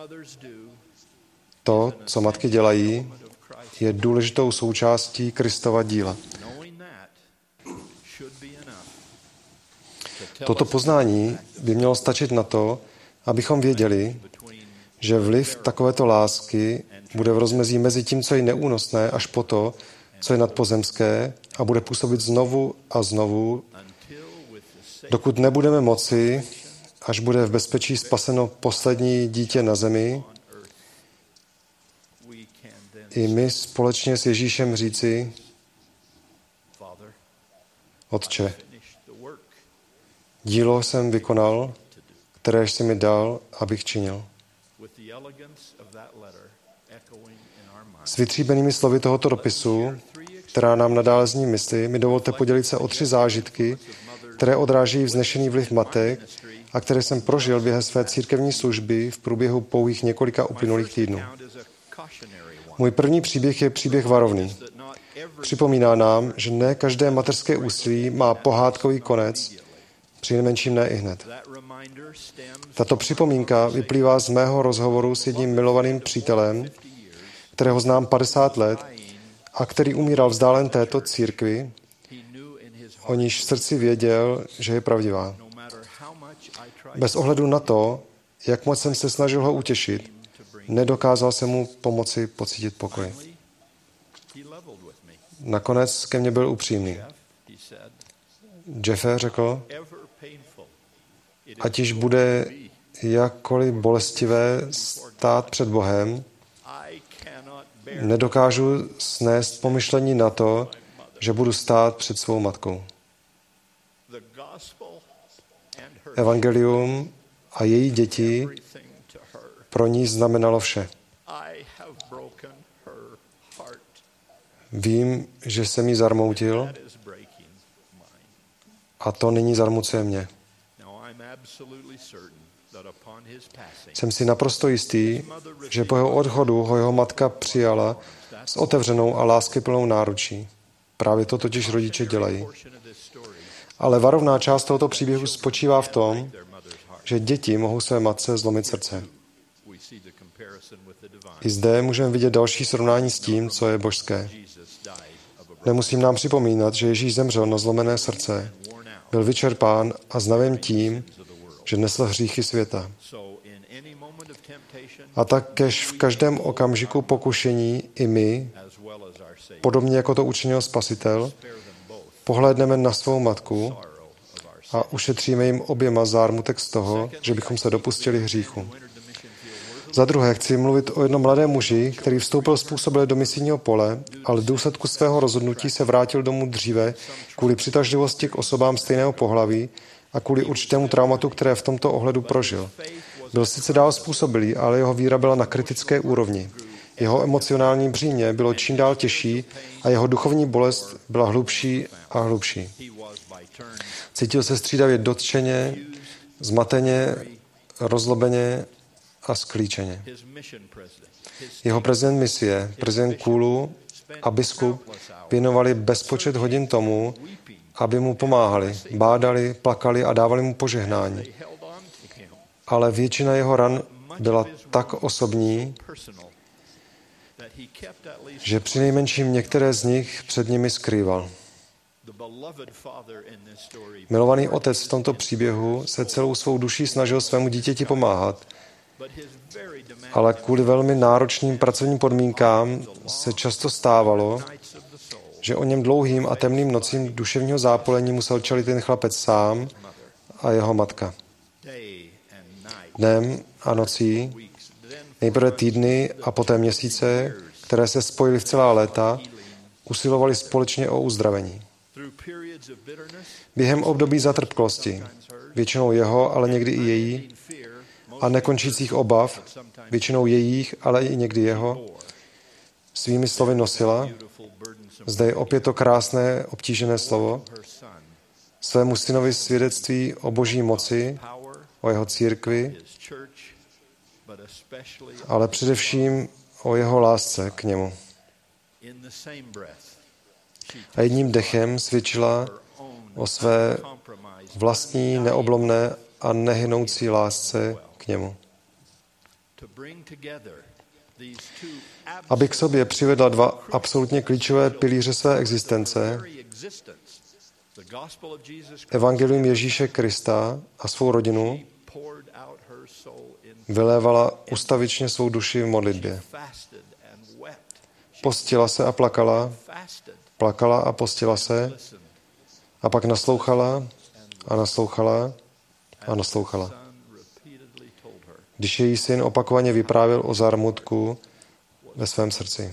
To, co matky dělají, je důležitou součástí Kristova díla. Toto poznání by mělo stačit na to, abychom věděli, že vliv takovéto lásky bude v rozmezí mezi tím, co je neúnosné, až po to, co je nadpozemské a bude působit znovu a znovu, dokud nebudeme moci, až bude v bezpečí spaseno poslední dítě na zemi, i my společně s Ježíšem říci: Otče, dílo jsem vykonal, které jsi mi dal, abych činil. S vytříbenými slovy tohoto dopisu, která nám nadále zní mysli, mi dovolte podělit se o tři zážitky, které odráží vznešený vliv matek a které jsem prožil během své církevní služby v průběhu pouhých několika uplynulých týdnů. Můj první příběh je příběh varovný. Připomíná nám, že ne každé mateřské úsilí má pohádkový konec, přinejmenším ne ihned. Tato připomínka vyplývá z mého rozhovoru s jedním milovaným přítelem, kterého znám padesát let a který umíral vzdálen této církvi, o níž v srdci věděl, že je pravdivá. Bez ohledu na to, jak moc jsem se snažil ho utěšit, nedokázal jsem mu pomoci pocítit pokoj. Nakonec ke mně byl upřímný. Jeffe, řekl, ať již bude jakkoliv bolestivé stát před Bohem, nedokážu snést pomyšlení na to, že budu stát před svou matkou. Evangelium a její děti pro ní znamenalo vše. Vím, že jsem jí zarmoutil a to nyní zarmucuje mě. Jsem si naprosto jistý, že po jeho odchodu ho jeho matka přijala s otevřenou a láskyplnou náručí. Právě to totiž rodiče dělají. Ale varovná část tohoto příběhu spočívá v tom, že děti mohou své matce zlomit srdce. I zde můžeme vidět další srovnání s tím, co je božské. Nemusím nám připomínat, že Ježíš zemřel na zlomené srdce, byl vyčerpán a znavím tím, že nesl hříchy světa. A tak kež v každém okamžiku pokušení i my, podobně jako to učinil Spasitel, pohlédneme na svou matku a ušetříme jim oběma zármutek z toho, že bychom se dopustili hříchu. Za druhé chci mluvit o jednom mladém muži, který vstoupil způsobile do misijního pole, ale v důsledku svého rozhodnutí se vrátil domů dříve kvůli přitažlivosti k osobám stejného pohlaví a kvůli určitému traumatu, které v tomto ohledu prožil. Byl sice dál způsobilý, ale jeho víra byla na kritické úrovni. Jeho emocionální břímě bylo čím dál těžší a jeho duchovní bolest byla hlubší a hlubší. Cítil se střídavě dotčeně, zmateně, rozlobeně a sklíčeně. Jeho prezident misie, prezident Kulu a biskup věnovali bezpočet hodin tomu, aby mu pomáhali, bádali, plakali a dávali mu požehnání. Ale většina jeho ran byla tak osobní, že přinejmenším některé z nich před nimi skrýval. Milovaný otec v tomto příběhu se celou svou duší snažil svému dítěti pomáhat, ale kvůli velmi náročným pracovním podmínkám se často stávalo, že o něm dlouhým a temným nocím duševního zápolení musel čelit ten chlapec sám a jeho matka. Dnem a nocí, nejprve týdny a poté měsíce, které se spojily v celá léta, usilovali společně o uzdravení. Během období zatrpklosti, většinou jeho, ale někdy i její, a nekončících obav, většinou jejich, ale i někdy jeho, svými slovy nosila, zde je opět to krásné, obtížené slovo, svému synovi svědectví o boží moci, o jeho církvi, ale především o jeho lásce k němu. A jedním dechem svědčila o své vlastní neoblomné a nehynoucí lásce k němu. Aby k sobě přivedla dva absolutně klíčové pilíře své existence, evangelium Ježíše Krista a svou rodinu, vylévala ustavičně svou duši v modlitbě. Postila se a plakala, plakala a postila se, a pak naslouchala a naslouchala a naslouchala. Když její syn opakovaně vyprávěl o zármutku ve svém srdci.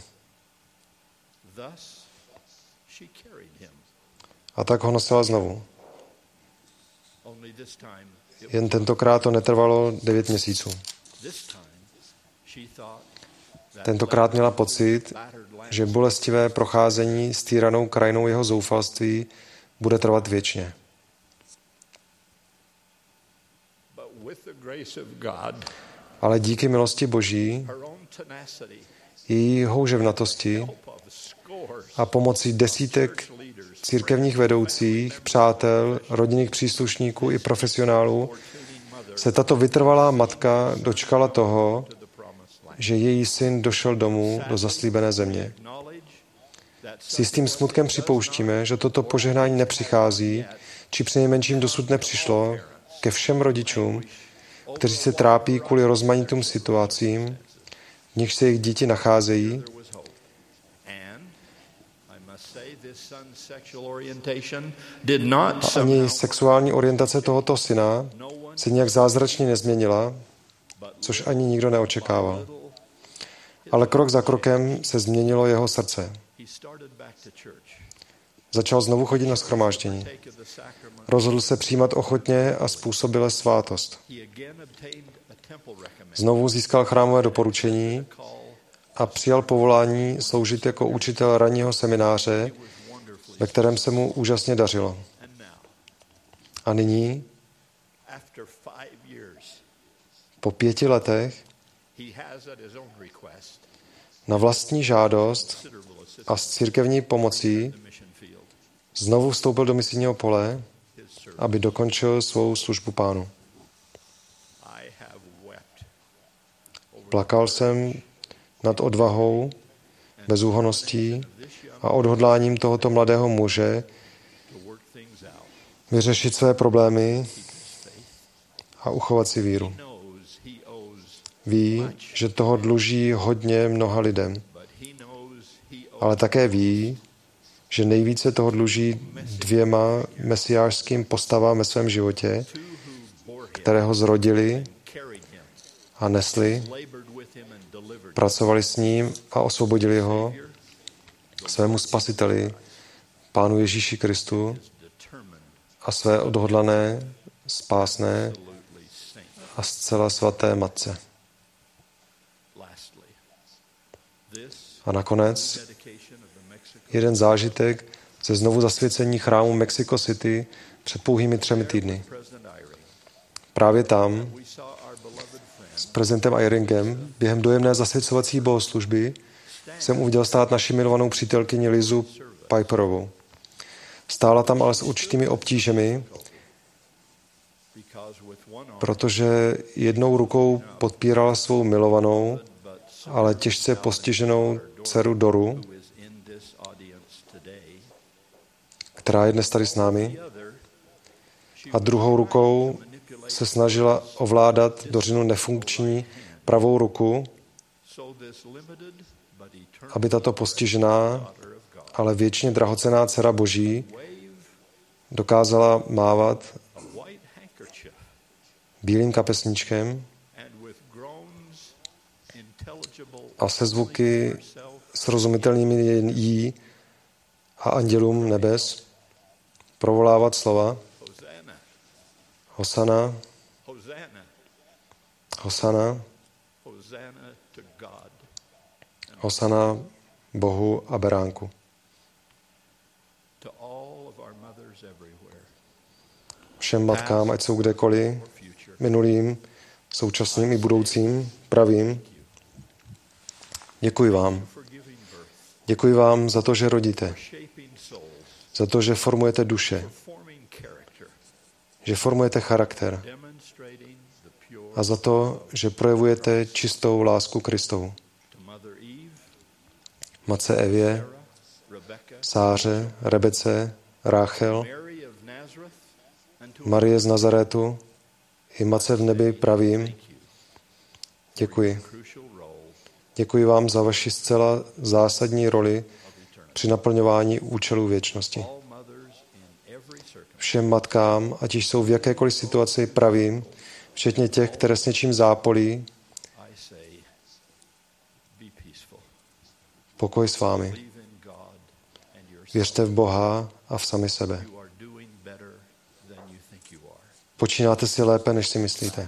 A tak ho nosila znovu. Jen tentokrát to netrvalo devět měsíců. Tentokrát měla pocit, že bolestivé procházení s týranou krajinou jeho zoufalství bude trvat věčně. Ale díky milosti Boží, její houževnatosti a pomocí desítek církevních vedoucích, přátel, rodinných příslušníků i profesionálů se tato vytrvalá matka dočkala toho, že její syn došel domů do zaslíbené země. S jistým smutkem připouštíme, že toto požehnání nepřichází, či přinejmenším dosud nepřišlo ke všem rodičům, kteří se trápí kvůli rozmanitým situacím, v nichž se jejich děti nacházejí, a ani sexuální orientace tohoto syna se nějak zázračně nezměnila, což ani nikdo neočekával. Ale krok za krokem se změnilo jeho srdce. Začal znovu chodit na shromáždění. Rozhodl se přijímat ochotně a způsobile svátost. Znovu získal chrámové doporučení a přijal povolání sloužit jako učitel ranního semináře, ve kterém se mu úžasně dařilo. A nyní, po pěti letech, na vlastní žádost a s církevní pomocí znovu vstoupil do misijního pole, aby dokončil svou službu Pánu. Plakal jsem nad odvahou, bezúhonností a odhodláním tohoto mladého muže vyřešit své problémy a uchovat si víru. Ví, že toho dluží hodně mnoha lidem, ale také ví, že nejvíce toho dluží dvěma mesiářským postavám ve svém životě, které ho zrodili a nesli, pracovali s ním a osvobodili ho, svému spasiteli, Pánu Ježíši Kristu a své odhodlané, spásné a zcela svaté matce. A nakonec jeden zážitek ze znovu zasvěcení chrámu Mexico City před pouhými třemi týdny. Právě tam s prezidentem Eyringem během dojemné zasvěcovací bohoslužby jsem uviděl stát naši milovanou přítelkyni Lizu Piperovou. Stála tam ale s určitými obtížemi, protože jednou rukou podpírala svou milovanou, ale těžce postiženou dceru Doru, která je dnes tady s námi, a druhou rukou se snažila ovládat Dořinu nefunkční pravou ruku, aby tato postižená, ale věčně drahocenná dcera Boží dokázala mávat bílým kapesníčkem a se zvuky srozumitelnými jí a andělům nebes provolávat slova Hosana, Hosana, Hosana Bohu a beránku. všem matkám, ať jsou kdekoliv, minulým, současným i budoucím, pravým. Děkuji vám. Děkuji vám za to, že rodíte. Za to, že formujete duše. Že formujete charakter. A za to, že projevujete čistou lásku Kristovu. Matce Evě, Sáře, Rebece, Ráchel, Marie z Nazaretu i Matce v nebi pravým. Děkuji. Děkuji vám za vaši zcela zásadní roli při naplňování účelů věčnosti. Všem matkám, ať již jsou v jakékoliv situaci pravým, včetně těch, které s něčím zápolí, pokoj s vámi. Věřte v Boha a v sami sebe. Počínáte si lépe, než si myslíte.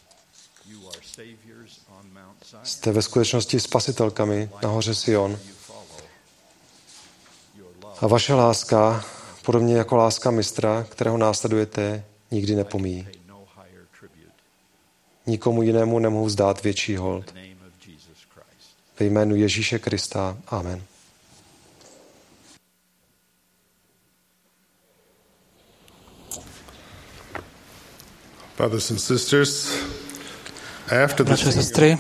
Jste ve skutečnosti spasitelkami na hoře Sion. A vaše láska, podobně jako láska mistra, kterého následujete, nikdy nepomíjí. Nikomu jinému nemohu vzdát větší hold. Ve jménu Ježíše Krista. Amen.
Brothers and sisters, after the
Bratři a sestry,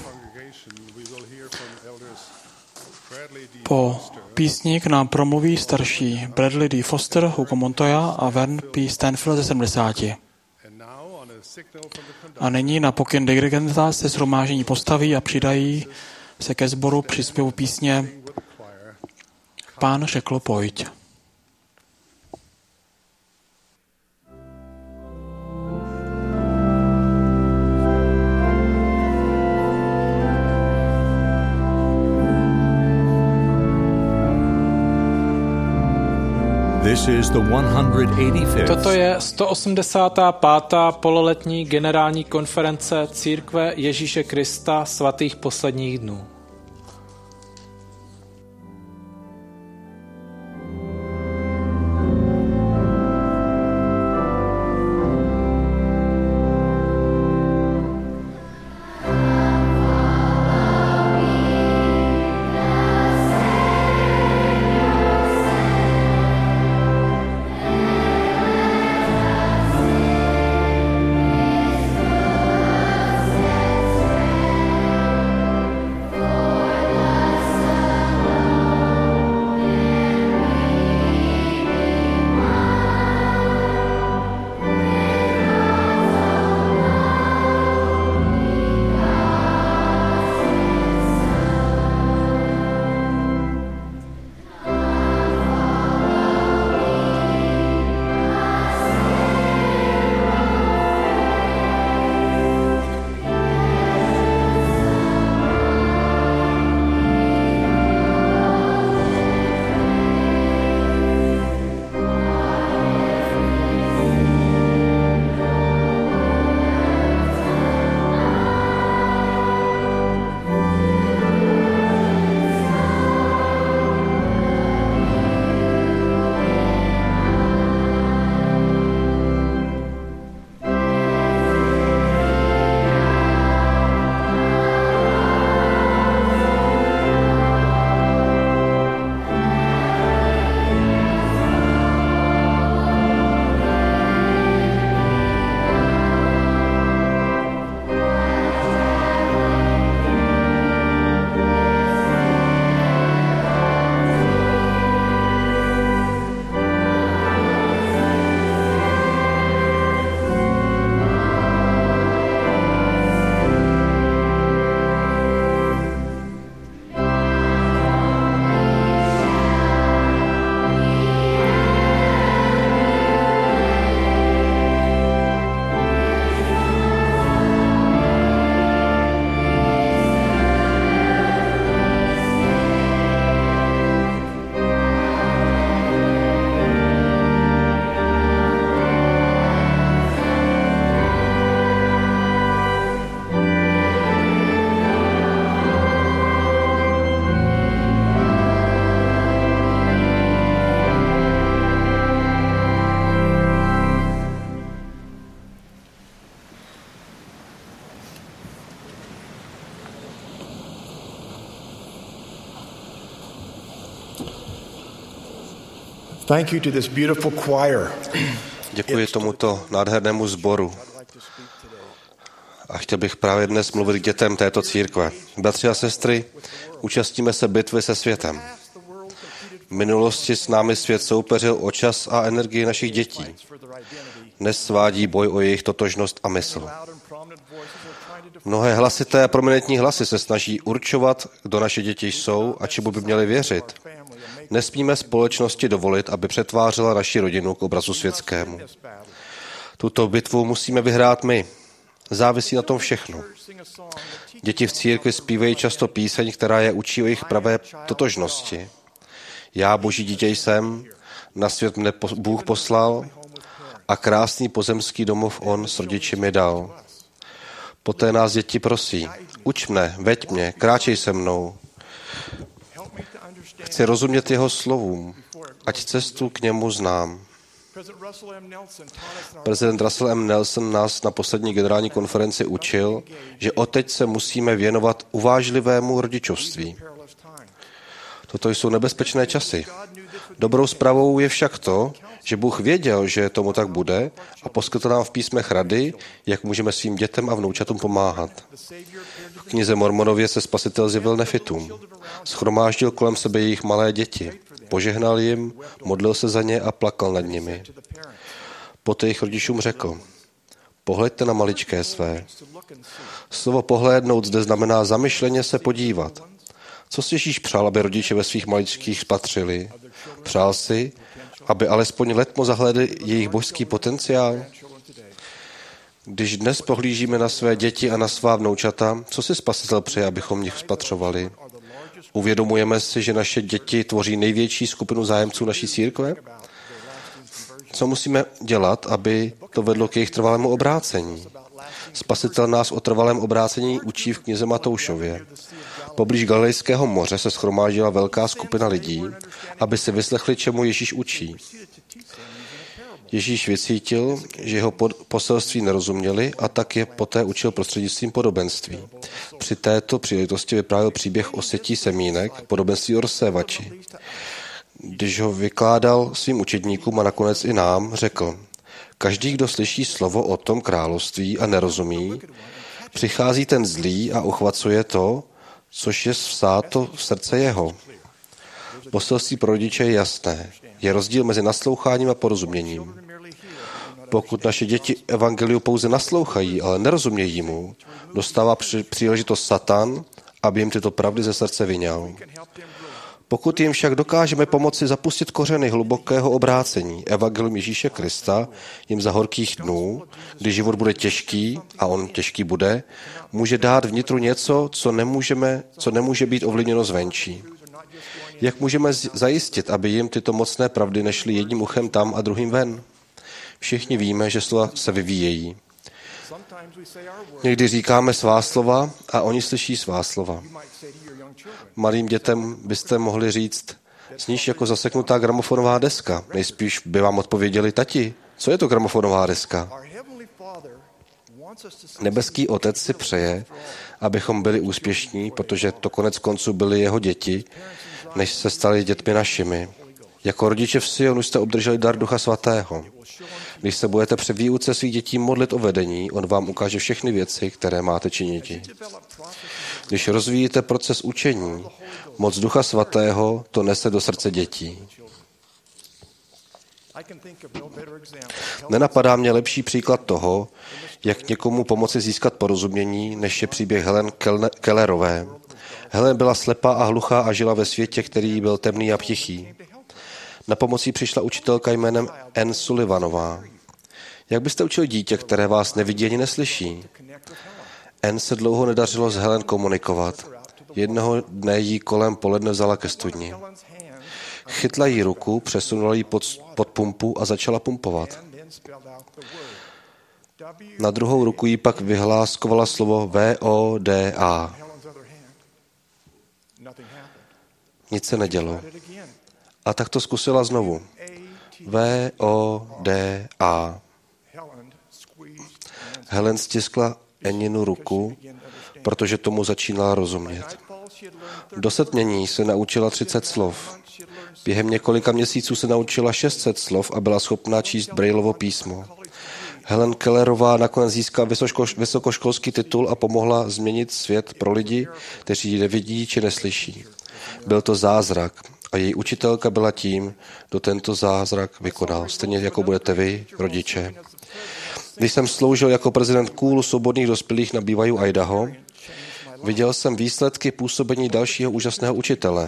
po písni k nám promluví starší Bradley D. Foster, Hugo Montoya a Vern P. Stanfield ze sedmdesáti. A nyní na pokyn dirigenta se shromáždění postaví a přidají se ke sboru při zpěvu písně Pán řekl pojď.
This is the one hundred eighty-fifth.
Toto je sto osmdesátá pátá pololetní generální konference Církve Ježíše Krista svatých posledních dnů.
Oh Thank you to this beautiful choir.
Děkuji tomuto nádhernému sboru. A chtěl bych právě dnes mluvit k dětem této církve. Bratři a sestry, účastníme se bitvy se světem. V minulosti s námi svět soupeřil o čas a energii našich dětí. Dnes svádí boj o jejich totožnost a mysl. Mnohé hlasité a prominentní hlasy se snaží určovat, kdo naše děti jsou a čemu by měli věřit. Nesmíme společnosti dovolit, aby přetvářela naši rodinu k obrazu světskému. Tuto bitvu musíme vyhrát my. Závisí na tom všechno. Děti v církvi zpívají často píseň, která je učí o jejich pravé totožnosti. Já, Boží dítě jsem, na svět mne Bůh poslal a krásný pozemský domov on s rodiči mi dal. Poté nás děti prosí, uč mne, veď mě, kráčej se mnou. Chci rozumět jeho slovům, ať cestu k němu znám. Prezident Russell M. Nelson nás na poslední generální konferenci učil, že odteď se musíme věnovat uvážlivému rodičovství. Toto jsou nebezpečné časy. Dobrou zprávou je však to, že Bůh věděl, že tomu tak bude a poskytl nám v písmech rady, jak můžeme svým dětem a vnoučatům pomáhat. V knize Mormonově se Spasitel zjevil nefitům. Shromáždil kolem sebe jejich malé děti. Požehnal jim, modlil se za ně a plakal nad nimi. Poté jejich rodičům řekl, pohleďte na maličké své. Slovo pohlédnout zde znamená zamyšleně se podívat. Co si Ježíš přál, aby rodiče ve svých maličkých spatřili? Přál si, aby alespoň letmo zahlédli jejich božský potenciál? Když dnes pohlížíme na své děti a na svá vnoučata, co si Spasitel přeje, abychom jich spatřovali? Uvědomujeme si, že naše děti tvoří největší skupinu zájemců naší církve? Co musíme dělat, aby to vedlo k jejich trvalému obrácení? Spasitel nás o trvalém obrácení učí v knize Matoušově. Poblíž Galilejského moře se shromáždila velká skupina lidí, aby si vyslechli, čemu Ježíš učí. Ježíš vycítil, že jeho poselství nerozuměli a tak je poté učil prostřednictvím podobenství. Při této příležitosti vyprávěl příběh o setí semínek, podobenství o rozsévači. Když ho vykládal svým učedníkům a nakonec i nám, řekl, každý, kdo slyší slovo o tom království a nerozumí, přichází ten zlý a uchvacuje to, což je vsáto v srdce jeho. Poselství pro rodiče je jasné. Je rozdíl mezi nasloucháním a porozuměním. Pokud naše děti evangeliu pouze naslouchají, ale nerozumějí mu, dostává příležitost Satan, aby jim tyto pravdy ze srdce vyňal. Pokud jim však dokážeme pomoci zapustit kořeny hlubokého obrácení evangelium Ježíše Krista, jim za horkých dnů, když život bude těžký, a on těžký bude, může dát vnitru něco, co, nemůžeme, co nemůže být ovlivněno zvenčí. Jak můžeme zajistit, aby jim tyto mocné pravdy nešly jedním uchem tam a druhým ven? Všichni víme, že slova se vyvíjejí. Někdy říkáme svá slova a oni slyší svá slova. Malým dětem byste mohli říct, zníš jako zaseknutá gramofonová deska. Nejspíš by vám odpověděli, tati, co je to gramofonová deska? Nebeský Otec si přeje, abychom byli úspěšní, protože to konec konců byly jeho děti, než se stali dětmi našimi. Jako rodiče v Sionu jste obdrželi dar Ducha Svatého. Když se budete při výuce svých dětí modlit o vedení, on vám ukáže všechny věci, které máte činit. Když rozvíjíte proces učení, moc Ducha Svatého to nese do srdce dětí. Nenapadá mě lepší příklad toho, jak někomu pomoci získat porozumění, než je příběh Helen Kellerové. Helen byla slepá a hluchá a žila ve světě, který byl temný a tichý. Na pomoc jí přišla učitelka jménem Ann Sullivanová. Jak byste učili dítě, které vás nevidí ani neslyší? Ann se dlouho nedařilo s Helen komunikovat. Jednoho dne jí kolem poledne vzala ke studni. Chytla jí ruku, přesunula ji pod, pod pumpu a začala pumpovat. Na druhou ruku jí pak vyhláskovala slovo V O D A. Nic se nedělo. A tak to zkusila znovu. V O D A. Helen stiskla Anninu ruku, protože tomu začínala rozumět. Do setmění se naučila třicet slov. Během několika měsíců se naučila šest set slov a byla schopná číst Braillovo písmo. Helen Kellerová nakonec získala vysokoškolský titul a pomohla změnit svět pro lidi, kteří nevidí či neslyší. Byl to zázrak a její učitelka byla tím, kdo tento zázrak vykonal. Stejně jako budete vy, rodiče. Když jsem sloužil jako prezident kůlu svobodných dospělých na B Y U Idaho, viděl jsem výsledky působení dalšího úžasného učitele.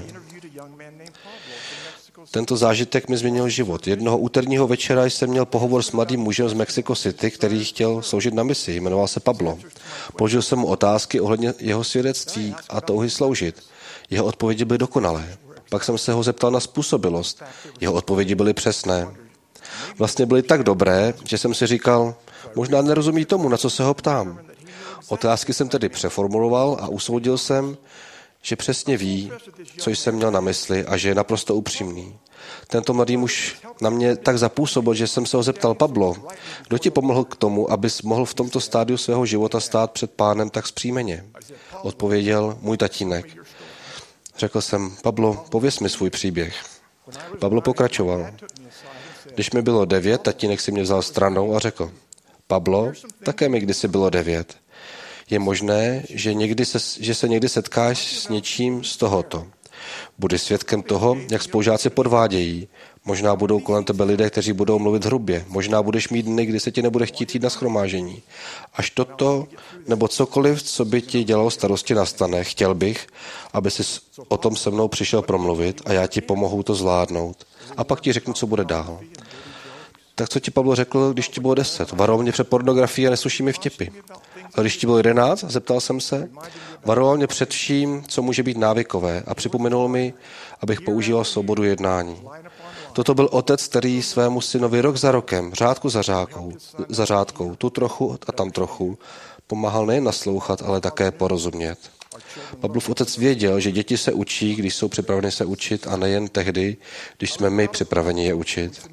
Tento zážitek mi změnil život. Jednoho úterního večera jsem měl pohovor s mladým mužem z Mexico City, který chtěl sloužit na misi. Jmenoval se Pablo. Položil jsem mu otázky ohledně jeho svědectví a touhy sloužit. Jeho odpovědi byly dokonalé. Pak jsem se ho zeptal na způsobilost. Jeho odpovědi byly přesné. Vlastně byly tak dobré, že jsem si říkal, možná nerozumí tomu, na co se ho ptám. Otázky jsem tedy přeformuloval a usoudil jsem, že přesně ví, co jsem měl na mysli a že je naprosto upřímný. Tento mladý muž na mě tak zapůsobil, že jsem se ho zeptal, Pablo, kdo ti pomohl k tomu, abys mohl v tomto stádiu svého života stát před Pánem tak zpříjmeně? Odpověděl, můj tatínek. Řekl jsem, Pablo, pověz mi svůj příběh. Pablo pokračoval. Když mi bylo devět, tatínek si mě vzal stranou a řekl, Pablo, také mi kdysi bylo devět. Je možné, že, někdy se, že se někdy setkáš s něčím z tohoto. Budeš svědkem toho, jak spolužáci podvádějí. Možná budou kolem tebe lidé, kteří budou mluvit hrubě. Možná budeš mít dny, kdy se ti nebude chtít jít na shromáždění. Až toto, nebo cokoliv, co by ti dělalo starosti, nastane, chtěl bych, aby jsi o tom se mnou přišel promluvit a já ti pomohu to zvládnout. A pak ti řeknu, co bude dál. Tak co ti Pablo řekl, když ti bylo deset? Varoval mě před pornografií a neslušími vtipy. A když ti bylo jedenáct, zeptal jsem se, varoval mě před vším, co může být návykové a připomenul mi, abych používal svobodu jednání. Toto byl otec, který svému synovi rok za rokem, řádku za, řádkou, za řádkou, tu trochu a tam trochu, pomáhal nejen naslouchat, ale také porozumět. Pavlův otec věděl, že děti se učí, když jsou připraveny se učit a nejen tehdy, když jsme my připraveni je učit.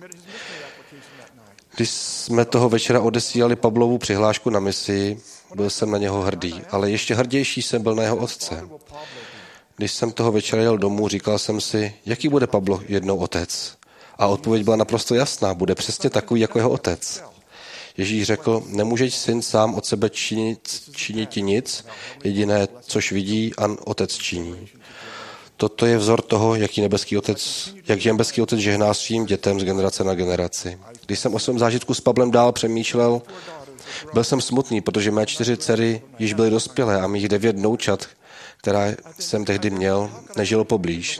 Když jsme toho večera odesílali Pavlovu přihlášku na misi, byl jsem na něho hrdý, ale ještě hrdější jsem byl na jeho otce. Když jsem toho večera jel domů, říkal jsem si, jaký bude Pablo jednou otec. A odpověď byla naprosto jasná, bude přesně takový jako jeho otec. Ježíš řekl, nemůžeš syn sám od sebe činit, činit ti nic, jediné, což vidí, a otec činí. Toto je vzor toho, jaký nebeský otec, jak nebeský otec žehná svým dětem z generace na generaci. Když jsem o svém zážitku s Pavlem dál přemýšlel, byl jsem smutný, protože mé čtyři dcery již byly dospělé a mých devět vnoučat, která jsem tehdy měl, nežilo poblíž.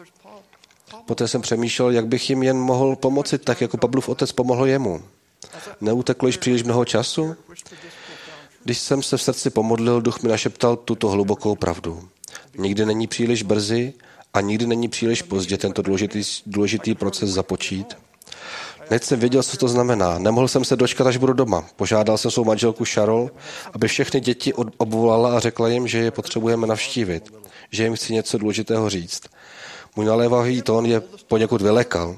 Poté jsem přemýšlel, jak bych jim jen mohl pomoci, tak jako Pavlův otec pomohl jemu. Neuteklo již příliš mnoho času? Když jsem se v srdci pomodlil, duch mi našeptal tuto hlubokou pravdu. Nikdy není příliš brzy a nikdy není příliš pozdě tento důležitý, důležitý proces započít. Hned jsem věděl, co to znamená. Nemohl jsem se dočkat, až budu doma. Požádal jsem svou manželku Charol, aby všechny děti obvolala a řekla jim, že je potřebujeme navštívit, že jim chci něco důležitého říct. Můj nalévavý tón je poněkud vylekal.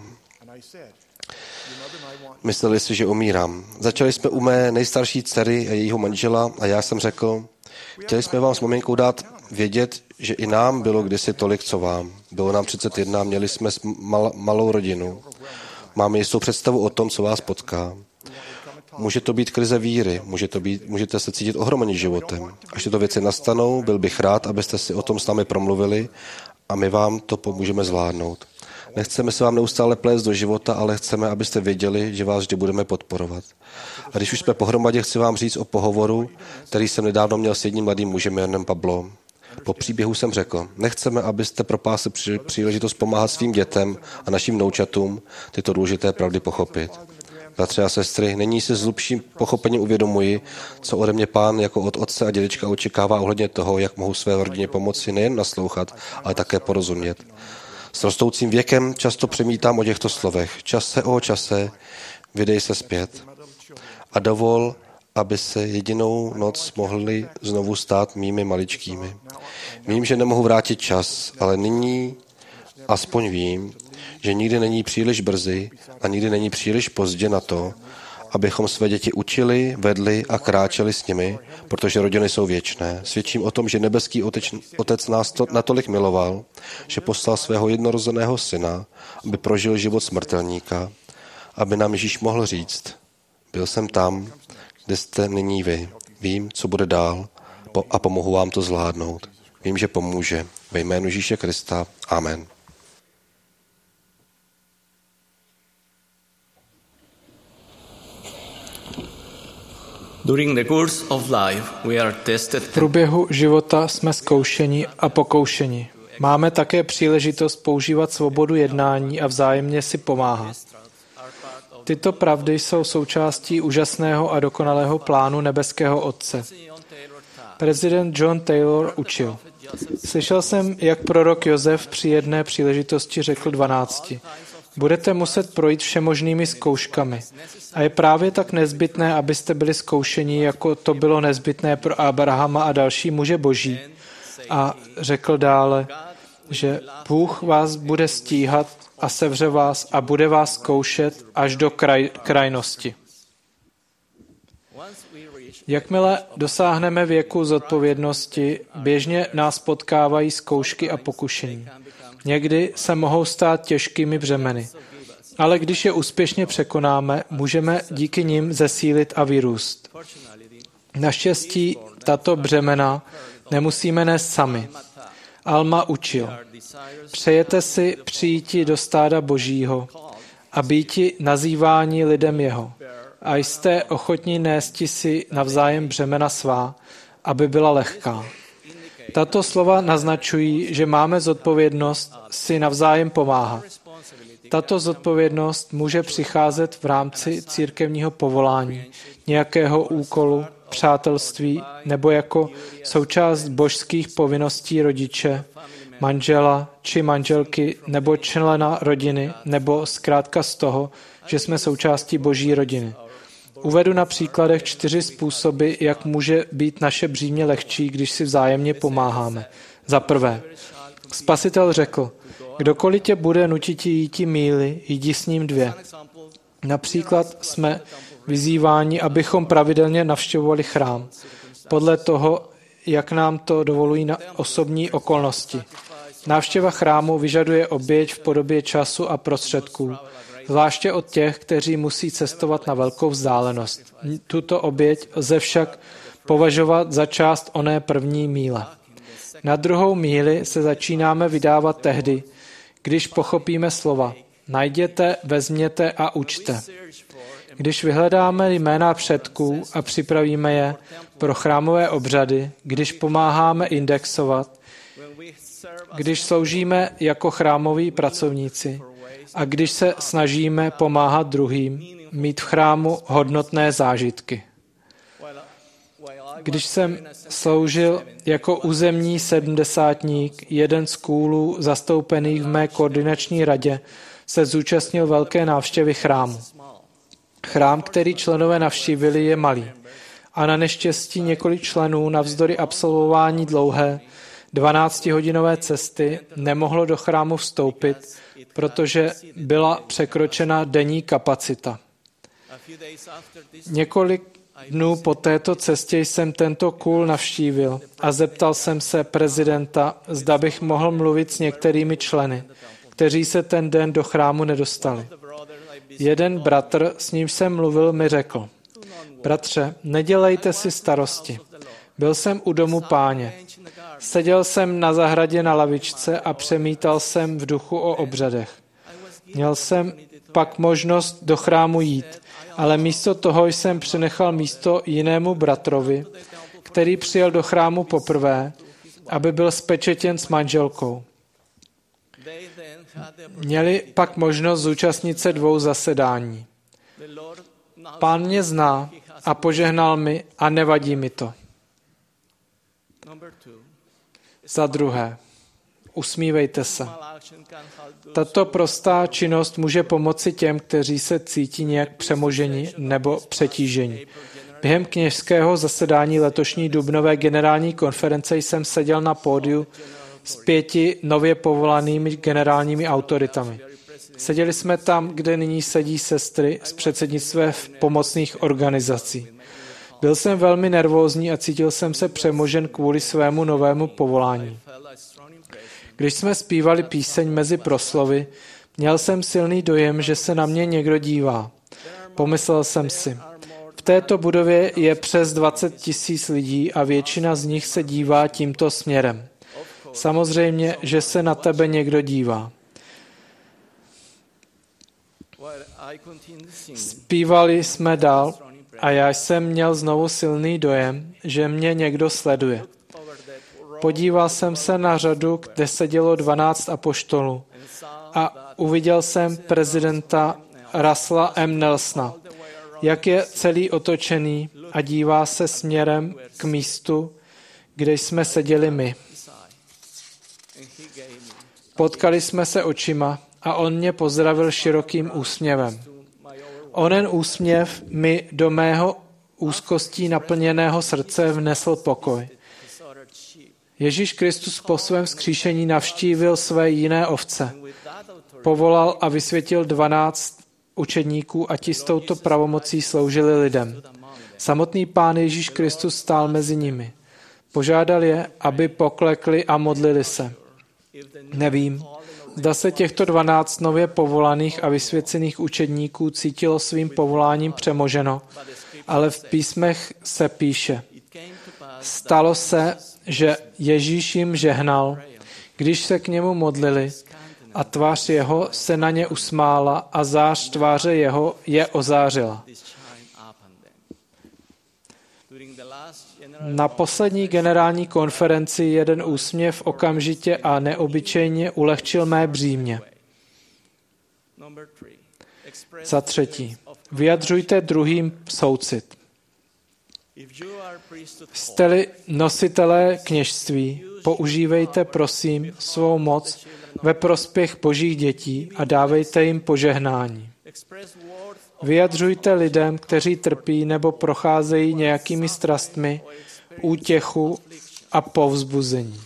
Mysleli si, že umírám. Začali jsme u mé nejstarší dcery a jejího manžela a já jsem řekl, chtěli jsme vám s maminkou dát vědět, že i nám bylo kdysi tolik, co vám. Bylo nám třicet jedna, měli jsme mal, malou rodinu. Máme jistou představu o tom, co vás potká. Může to být krize víry, může to být, můžete se cítit ohromeni životem. Až tyto věci nastanou, byl bych rád, abyste si o tom s námi promluvili a my vám to pomůžeme zvládnout. Nechceme se vám neustále plést do života, ale chceme, abyste věděli, že vás vždy budeme podporovat. A když už jsme pohromadě, chci vám říct o pohovoru, který jsem nedávno měl s jedním mladým mužem jménem Pablo. Po příběhu jsem řekl, nechceme, abyste propásli příležitost pomáhat svým dětem a našim vnoučatům tyto důležité pravdy pochopit. Bratři a sestry, nyní si s hlubším pochopením uvědomuji, co ode mě Pán jako od otce a dědečka očekává ohledně toho, jak mohu své rodině pomoci nejen naslouchat, ale také porozumět. S rostoucím věkem často přemítám o těchto slovech. Čase o čase, vydej se zpět a dovol, aby se jedinou noc mohli znovu stát mými maličkými. Vím, že nemohu vrátit čas, ale nyní aspoň vím, že nikdy není příliš brzy a nikdy není příliš pozdě na to, abychom své děti učili, vedli a kráčeli s nimi, protože rodiny jsou věčné. Svědčím o tom, že nebeský otec, otec nás to, natolik miloval, že poslal svého jednorozeného syna, aby prožil život smrtelníka, aby nám Ježíš mohl říct, byl jsem tam, kde jste nyní vy. Vím, co bude dál a pomohu vám to zvládnout. Vím, že pomůže. Ve jménu Ježíše Krista. Amen.
V průběhu života jsme zkoušeni a pokoušeni. Máme také příležitost používat svobodu jednání a vzájemně si pomáhat. Tyto pravdy jsou součástí úžasného a dokonalého plánu nebeského Otce. Prezident John Taylor učil. Slyšel jsem, jak prorok Josef při jedné příležitosti řekl dvanácti. Budete muset projít všemožnými zkouškami. A je právě tak nezbytné, abyste byli zkoušeni, jako to bylo nezbytné pro Abrahama a další muže boží. A řekl dále, že Bůh vás bude stíhat a sevře vás a bude vás zkoušet až do kraj, krajnosti. Jakmile dosáhneme věku zodpovědnosti, běžně nás potkávají zkoušky a pokušení. Někdy se mohou stát těžkými břemeny. Ale když je úspěšně překonáme, můžeme díky nim zesílit a vyrůst. Naštěstí tato břemena nemusíme nést sami. Alma učil. Přejete si přijíti do stáda Božího a býti nazýváni lidem jeho. A jste ochotní nésti si navzájem břemena svá, aby byla lehká. Tato slova naznačují, že máme zodpovědnost si navzájem pomáhat. Tato zodpovědnost může přicházet v rámci církevního povolání, nějakého úkolu, přátelství nebo jako součást božských povinností rodiče, manžela či manželky nebo člena rodiny, nebo zkrátka z toho, že jsme součástí Boží rodiny. Uvedu na příkladech čtyři způsoby, jak může být naše břímě lehčí, když si vzájemně pomáháme. Za prvé, Spasitel řekl, kdokoliv tě bude nutit jíti míly, jdi s ním dvě. Například jsme vyzýváni, abychom pravidelně navštěvovali chrám, podle toho, jak nám to dovolují na osobní okolnosti. Návštěva chrámu vyžaduje oběť v podobě času a prostředků, zvláště od těch, kteří musí cestovat na velkou vzdálenost. Tuto oběť lze však považovat za část oné první míle. Na druhou míli se začínáme vydávat tehdy, když pochopíme slova. Najděte, vezměte a učte. Když vyhledáme jména předků a připravíme je pro chrámové obřady, když pomáháme indexovat, když sloužíme jako chrámoví pracovníci a když se snažíme pomáhat druhým, mít v chrámu hodnotné zážitky. Když jsem sloužil jako územní sedmdesátník, jeden z kůlů zastoupených v mé koordinační radě se zúčastnil velké návštěvy chrámu. Chrám, který členové navštívili, je malý. A na neštěstí několik členů navzdory absolvování dlouhé dvanáctihodinové cesty nemohlo do chrámu vstoupit, protože byla překročena denní kapacita. Několik dnů po této cestě jsem tento kůl navštívil a zeptal jsem se prezidenta, zda bych mohl mluvit s některými členy, kteří se ten den do chrámu nedostali. Jeden bratr, s nímž jsem mluvil, mi řekl, bratře, nedělejte si starosti. Byl jsem u domu Páně. Seděl jsem na zahradě na lavičce a přemítal jsem v duchu o obřadech. Měl jsem pak možnost do chrámu jít, ale místo toho jsem přenechal místo jinému bratrovi, který přijel do chrámu poprvé, aby byl spečetěn s manželkou. Měli pak možnost zúčastnit se dvou zasedání. Pán mě zná a požehnal mi a nevadí mi to. Za druhé, usmívejte se. Tato prostá činnost může pomoci těm, kteří se cítí nějak přemoženi nebo přetíženi. Během kněžského zasedání letošní dubnové generální konference jsem seděl na pódiu s pěti nově povolanými generálními autoritami. Seděli jsme tam, kde nyní sedí sestry z předsednictva pomocných organizací. Byl jsem velmi nervózní a cítil jsem se přemožen kvůli svému novému povolání. Když jsme zpívali píseň mezi proslovy, měl jsem silný dojem, že se na mě někdo dívá. Pomyslel jsem si, v této budově je přes dvacet tisíc lidí a většina z nich se dívá tímto směrem. Samozřejmě, že se na tebe někdo dívá. Zpívali jsme dál a já jsem měl znovu silný dojem, že mě někdo sleduje. Podíval jsem se na řadu, kde sedělo dvanáct apoštolů a uviděl jsem prezidenta Russella M. Nelsona, jak je celý otočený a dívá se směrem k místu, kde jsme seděli my. Potkali jsme se očima a on mě pozdravil širokým úsměvem. Onen úsměv mi do mého úzkostí naplněného srdce vnesl pokoj. Ježíš Kristus po svém vzkříšení navštívil své jiné ovce. Povolal a vysvětil dvanáct učedníků a ti s touto pravomocí sloužili lidem. Samotný Pán Ježíš Kristus stál mezi nimi. Požádal je, aby poklekli a modlili se. Nevím, zda se těchto dvanáct nově povolaných a vysvěcených učedníků cítilo svým povoláním přemoženo, ale v písmech se píše. Stalo se, že Ježíš jim žehnal, když se k němu modlili, a tvář jeho se na ně usmála a zář tváře jeho je ozářila. Na poslední generální konferenci jeden úsměv okamžitě a neobyčejně ulehčil mé břímě. Za třetí, vyjadřujte druhým soucit. Jste-li nositelé kněžství, používejte prosím svou moc ve prospěch božích dětí a dávejte jim požehnání. Vyjadřujte lidem, kteří trpí nebo procházejí nějakými strastmi, útěchu a povzbuzení.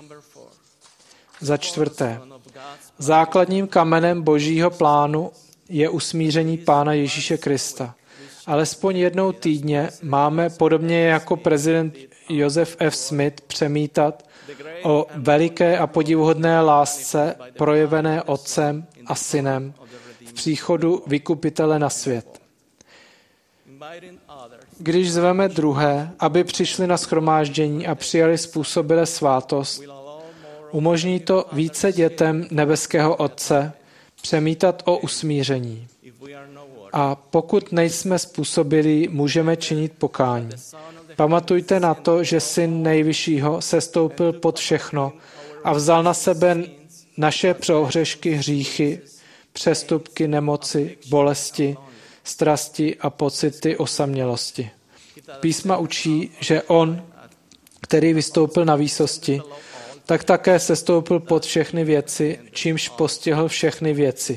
Za čtvrté, základním kamenem božího plánu je usmíření Pána Ježíše Krista. Alespoň jednou týdně máme, podobně jako prezident Joseph F. Smith, přemítat o veliké a podivuhodné lásce projevené Otcem a Synem v příchodu Vykupitele na svět. Když zveme druhé, aby přišli na shromáždění a přijali způsobilé svátost, umožní to více dětem nebeského Otce přemítat o usmíření. A pokud nejsme způsobilí, můžeme činit pokání. Pamatujte na to, že Syn Nejvyššího sestoupil pod všechno a vzal na sebe naše prohřešky, hříchy, přestupky, nemoci, bolesti, strasti a pocity osamělosti. Písma učí, že on, který vystoupil na výsosti, tak také sestoupil pod všechny věci, čímž postihl všechny věci.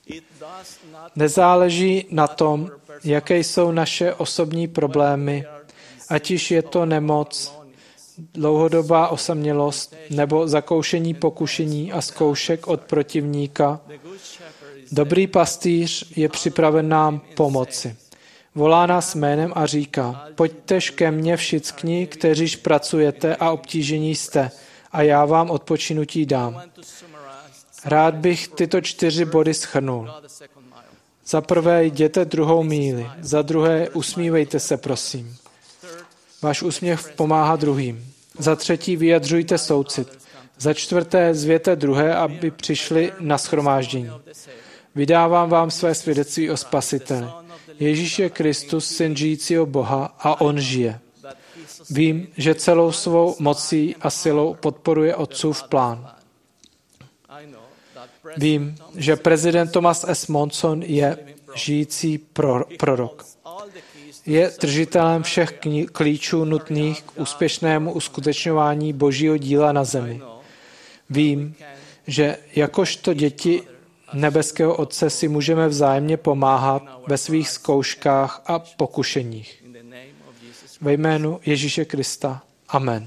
Nezáleží na tom, jaké jsou naše osobní problémy, ať již je to nemoc, dlouhodobá osamělost nebo zakoušení pokušení a zkoušek od protivníka. Dobrý pastýř je připraven nám pomoci. Volá nás jménem a říká, pojďtež ke mně všichni, kteříž pracujete a obtížení jste, a já vám odpočinutí dám. Rád bych tyto čtyři body shrnul. Za prvé jděte druhou míli, za druhé usmívejte se, prosím. Váš úsměv pomáhá druhým. Za třetí vyjadřujte soucit. Za čtvrté zvěte druhé, aby přišli na shromáždění. Vydávám vám své svědectví o Spasiteli. Ježíš je Kristus, Syn žijícího Boha, a on žije. Vím, že celou svou mocí a silou podporuje Otcův plán. Vím, že prezident Thomas S. Monson je žijící prorok. Je držitelem všech klíčů nutných k úspěšnému uskutečňování Božího díla na zemi. Vím, že jakožto děti nebeského Otce si můžeme vzájemně pomáhat ve svých zkouškách a pokušeních. Ve jménu Ježíše Krista. Amen.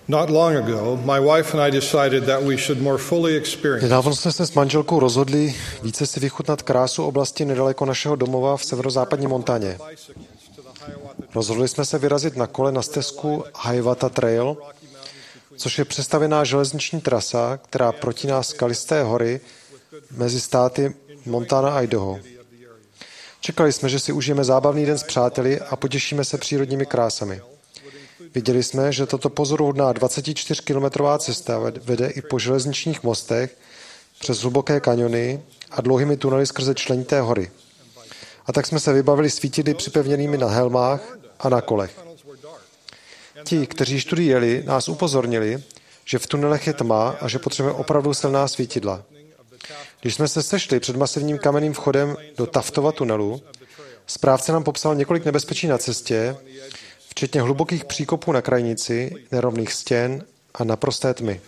Not long ago, my wife and I decided that we should more fully experience.
Nedávno jsme se s manželkou rozhodli více si vychutnat krásu oblasti nedaleko našeho domova v severozápadní Montaně. Rozhodli jsme se vyrazit na kole na stezku Hiawatha Trail, což je přestavěná železniční trasa, která protíná skalisté hory mezi státy Montana a Idaho. Čekali jsme, že si užijeme zábavný den s přáteli a potěšíme se přírodními krásami. Viděli jsme, že tato pozoruhodná dvacetičtyřkilometrová cesta vede i po železničních mostech přes hluboké kaňony a dlouhými tunely skrze členité hory. A tak jsme se vybavili svítidly připevněnými na helmách a na kolech. Ti, kteří již tudy jeli, nás upozornili, že v tunelech je tma a že potřebujeme opravdu silná svítidla. Když jsme se sešli před masivním kamenným vchodem do Taftova tunelu, správce nám popsal několik nebezpečí na cestě, včetně hlubokých příkopů na krajnici, nerovných stěn a naprosté tmy.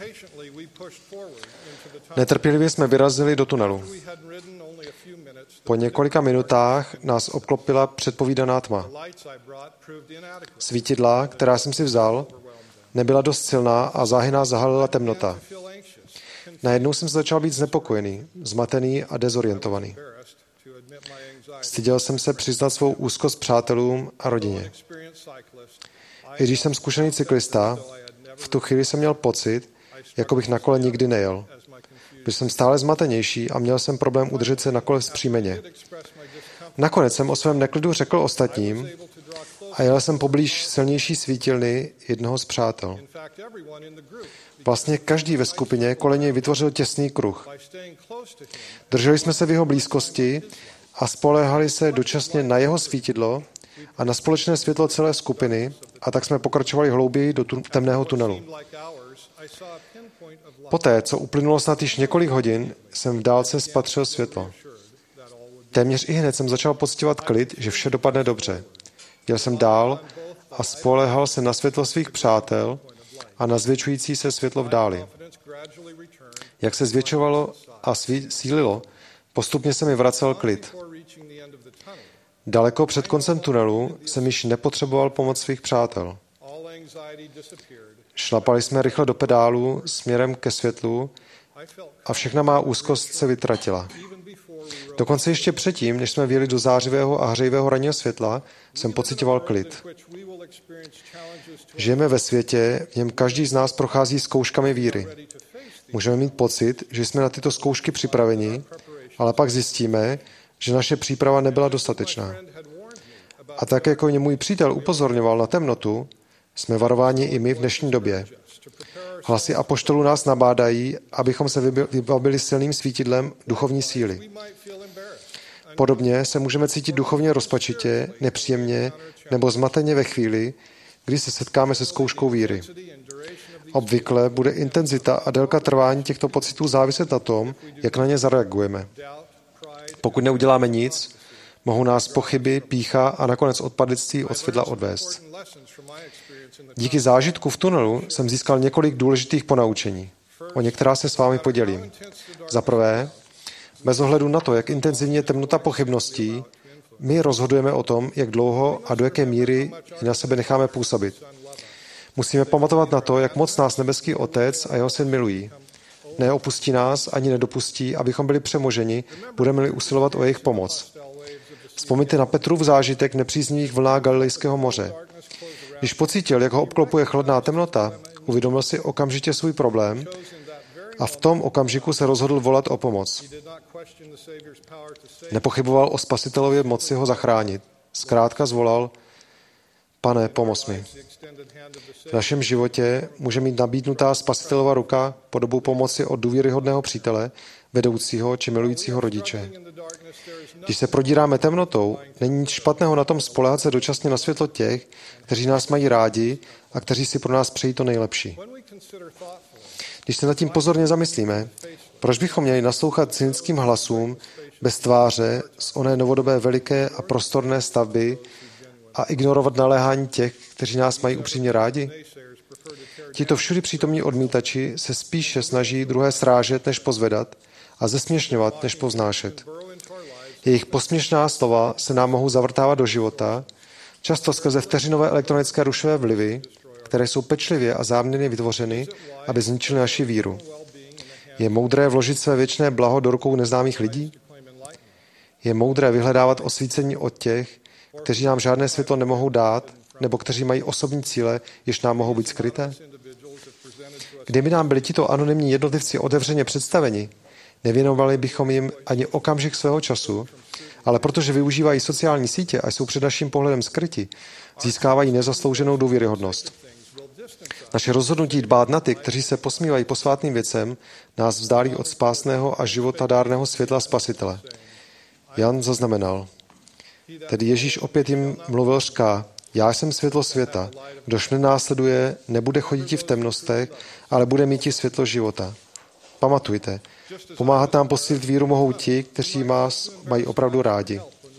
Netrpělivě jsme vyrazili do tunelu. Po několika minutách nás obklopila předpovídaná tma. Svítidla, která jsem si vzal, nebyla dost silná a záhy nás zahalila temnota. Najednou jsem se začal být znepokojený, zmatený a dezorientovaný. Styděl jsem se přiznat svou úzkost přátelům a rodině. I když jsem zkušený cyklista, v tu chvíli jsem měl pocit, jako bych na kole nikdy nejel. Byl jsem stále zmatenější a měl jsem problém udržet se na kole vzpřímeně. Nakonec jsem o svém neklidu řekl ostatním a jel jsem poblíž silnější svítilny jednoho z přátel. Vlastně každý ve skupině kolem něj vytvořil těsný kruh. Drželi jsme se v jeho blízkosti a spoléhali se dočasně na jeho svítidlo a na společné světlo celé skupiny a tak jsme pokračovali hlouběji do tu- temného tunelu. Poté, co uplynulo snad již několik hodin, jsem v dálce spatřil světlo. Téměř i hned jsem začal pocitovat klid, že vše dopadne dobře. Jel jsem dál a spoléhal se na světlo svých přátel a na zvětšující se světlo v dáli. Jak se zvětšovalo a sví- sílilo, postupně se mi vracel klid. Daleko před koncem tunelu jsem již nepotřeboval pomoc svých přátel. Šlapali jsme rychle do pedálu směrem ke světlu a všechna má úzkost se vytratila. Dokonce ještě předtím, než jsme vjeli do zářivého a hřejivého ranního světla, jsem pocitoval klid. Žijeme ve světě, v něm každý z nás prochází zkouškami víry. Můžeme mít pocit, že jsme na tyto zkoušky připraveni, ale pak zjistíme, že naše příprava nebyla dostatečná. A tak jako mě můj přítel upozorňoval na temnotu, jsme varováni i my v dnešní době. Hlasy apoštolů nás nabádají, abychom se vybavili silným svítidlem duchovní síly. Podobně se můžeme cítit duchovně rozpačitě, nepříjemně nebo zmateně ve chvíli, kdy se setkáme se zkouškou víry. Obvykle bude intenzita a délka trvání těchto pocitů záviset na tom, jak na ně zareagujeme. Pokud neuděláme nic, mohou nás pochyby, pýcha a nakonec odpadlictví od světla odvést. Díky zážitku v tunelu jsem získal několik důležitých ponaučení. O některá se s vámi podělím. Za prvé, bez ohledu na to, jak intenzivně je temnota pochybností, my rozhodujeme o tom, jak dlouho a do jaké míry ji na sebe necháme působit. Musíme pamatovat na to, jak moc nás nebeský Otec a jeho Syn milují. Neopustí nás ani nedopustí, abychom byli přemoženi, budeme-li usilovat o jejich pomoc. Vzpomeňte na Petrův zážitek nepříznivých vlnách Galilejského moře. Když pocítil, jak ho obklopuje chladná temnota, uvědomil si okamžitě svůj problém a v tom okamžiku se rozhodl volat o pomoc. Nepochyboval o Spasitelově moci ho zachránit. Zkrátka zvolal: Pane, pomoz mi. V našem životě může mít nabídnutá Spasitelova ruka podobu pomoci od důvěryhodného přítele, vedoucího či milujícího rodiče. Když se prodíráme temnotou, není nic špatného na tom spoléhat se dočasně na světlo těch, kteří nás mají rádi a kteří si pro nás přejí to nejlepší. Když se nad tím pozorně zamyslíme, proč bychom měli naslouchat cynickým hlasům bez tváře z oné novodobé veliké a prostorné stavby a ignorovat naléhání těch, kteří nás mají upřímně rádi? Tito všudy přítomní odmítači se spíše snaží druhé srážet, než pozvedat, a zesměšňovat, než povznášet. Jejich posměšná slova se nám mohou zavrtávat do života, často skrze vteřinové elektronické rušové vlivy, které jsou pečlivě a záměrně vytvořeny, aby zničily naši víru. Je moudré vložit své věčné blaho do rukou neznámých lidí? Je moudré vyhledávat osvícení od těch, kteří nám žádné světlo nemohou dát, nebo kteří mají osobní cíle, jež nám mohou být skryté? Kdyby nám byli tito anonymní jednotlivci otevřeně představeni, nevěnovali bychom jim ani okamžik svého času, ale protože využívají sociální sítě a jsou před naším pohledem skryti, získávají nezaslouženou důvěryhodnost. Naše rozhodnutí dbát na ty, kteří se posmívají posvátným věcem, nás vzdálí od spásného a životadárného světla Spasitele. Jan zaznamenal. Tedy Ježíš opět jim mluvil, říká, já jsem světlo světa, kdož mne následuje, nebude chodit v temnostech, ale bude mít světlo života. Pamatujte, pomáhat nám posílit víru mohou ti, kteří nás mají opravdu rádi.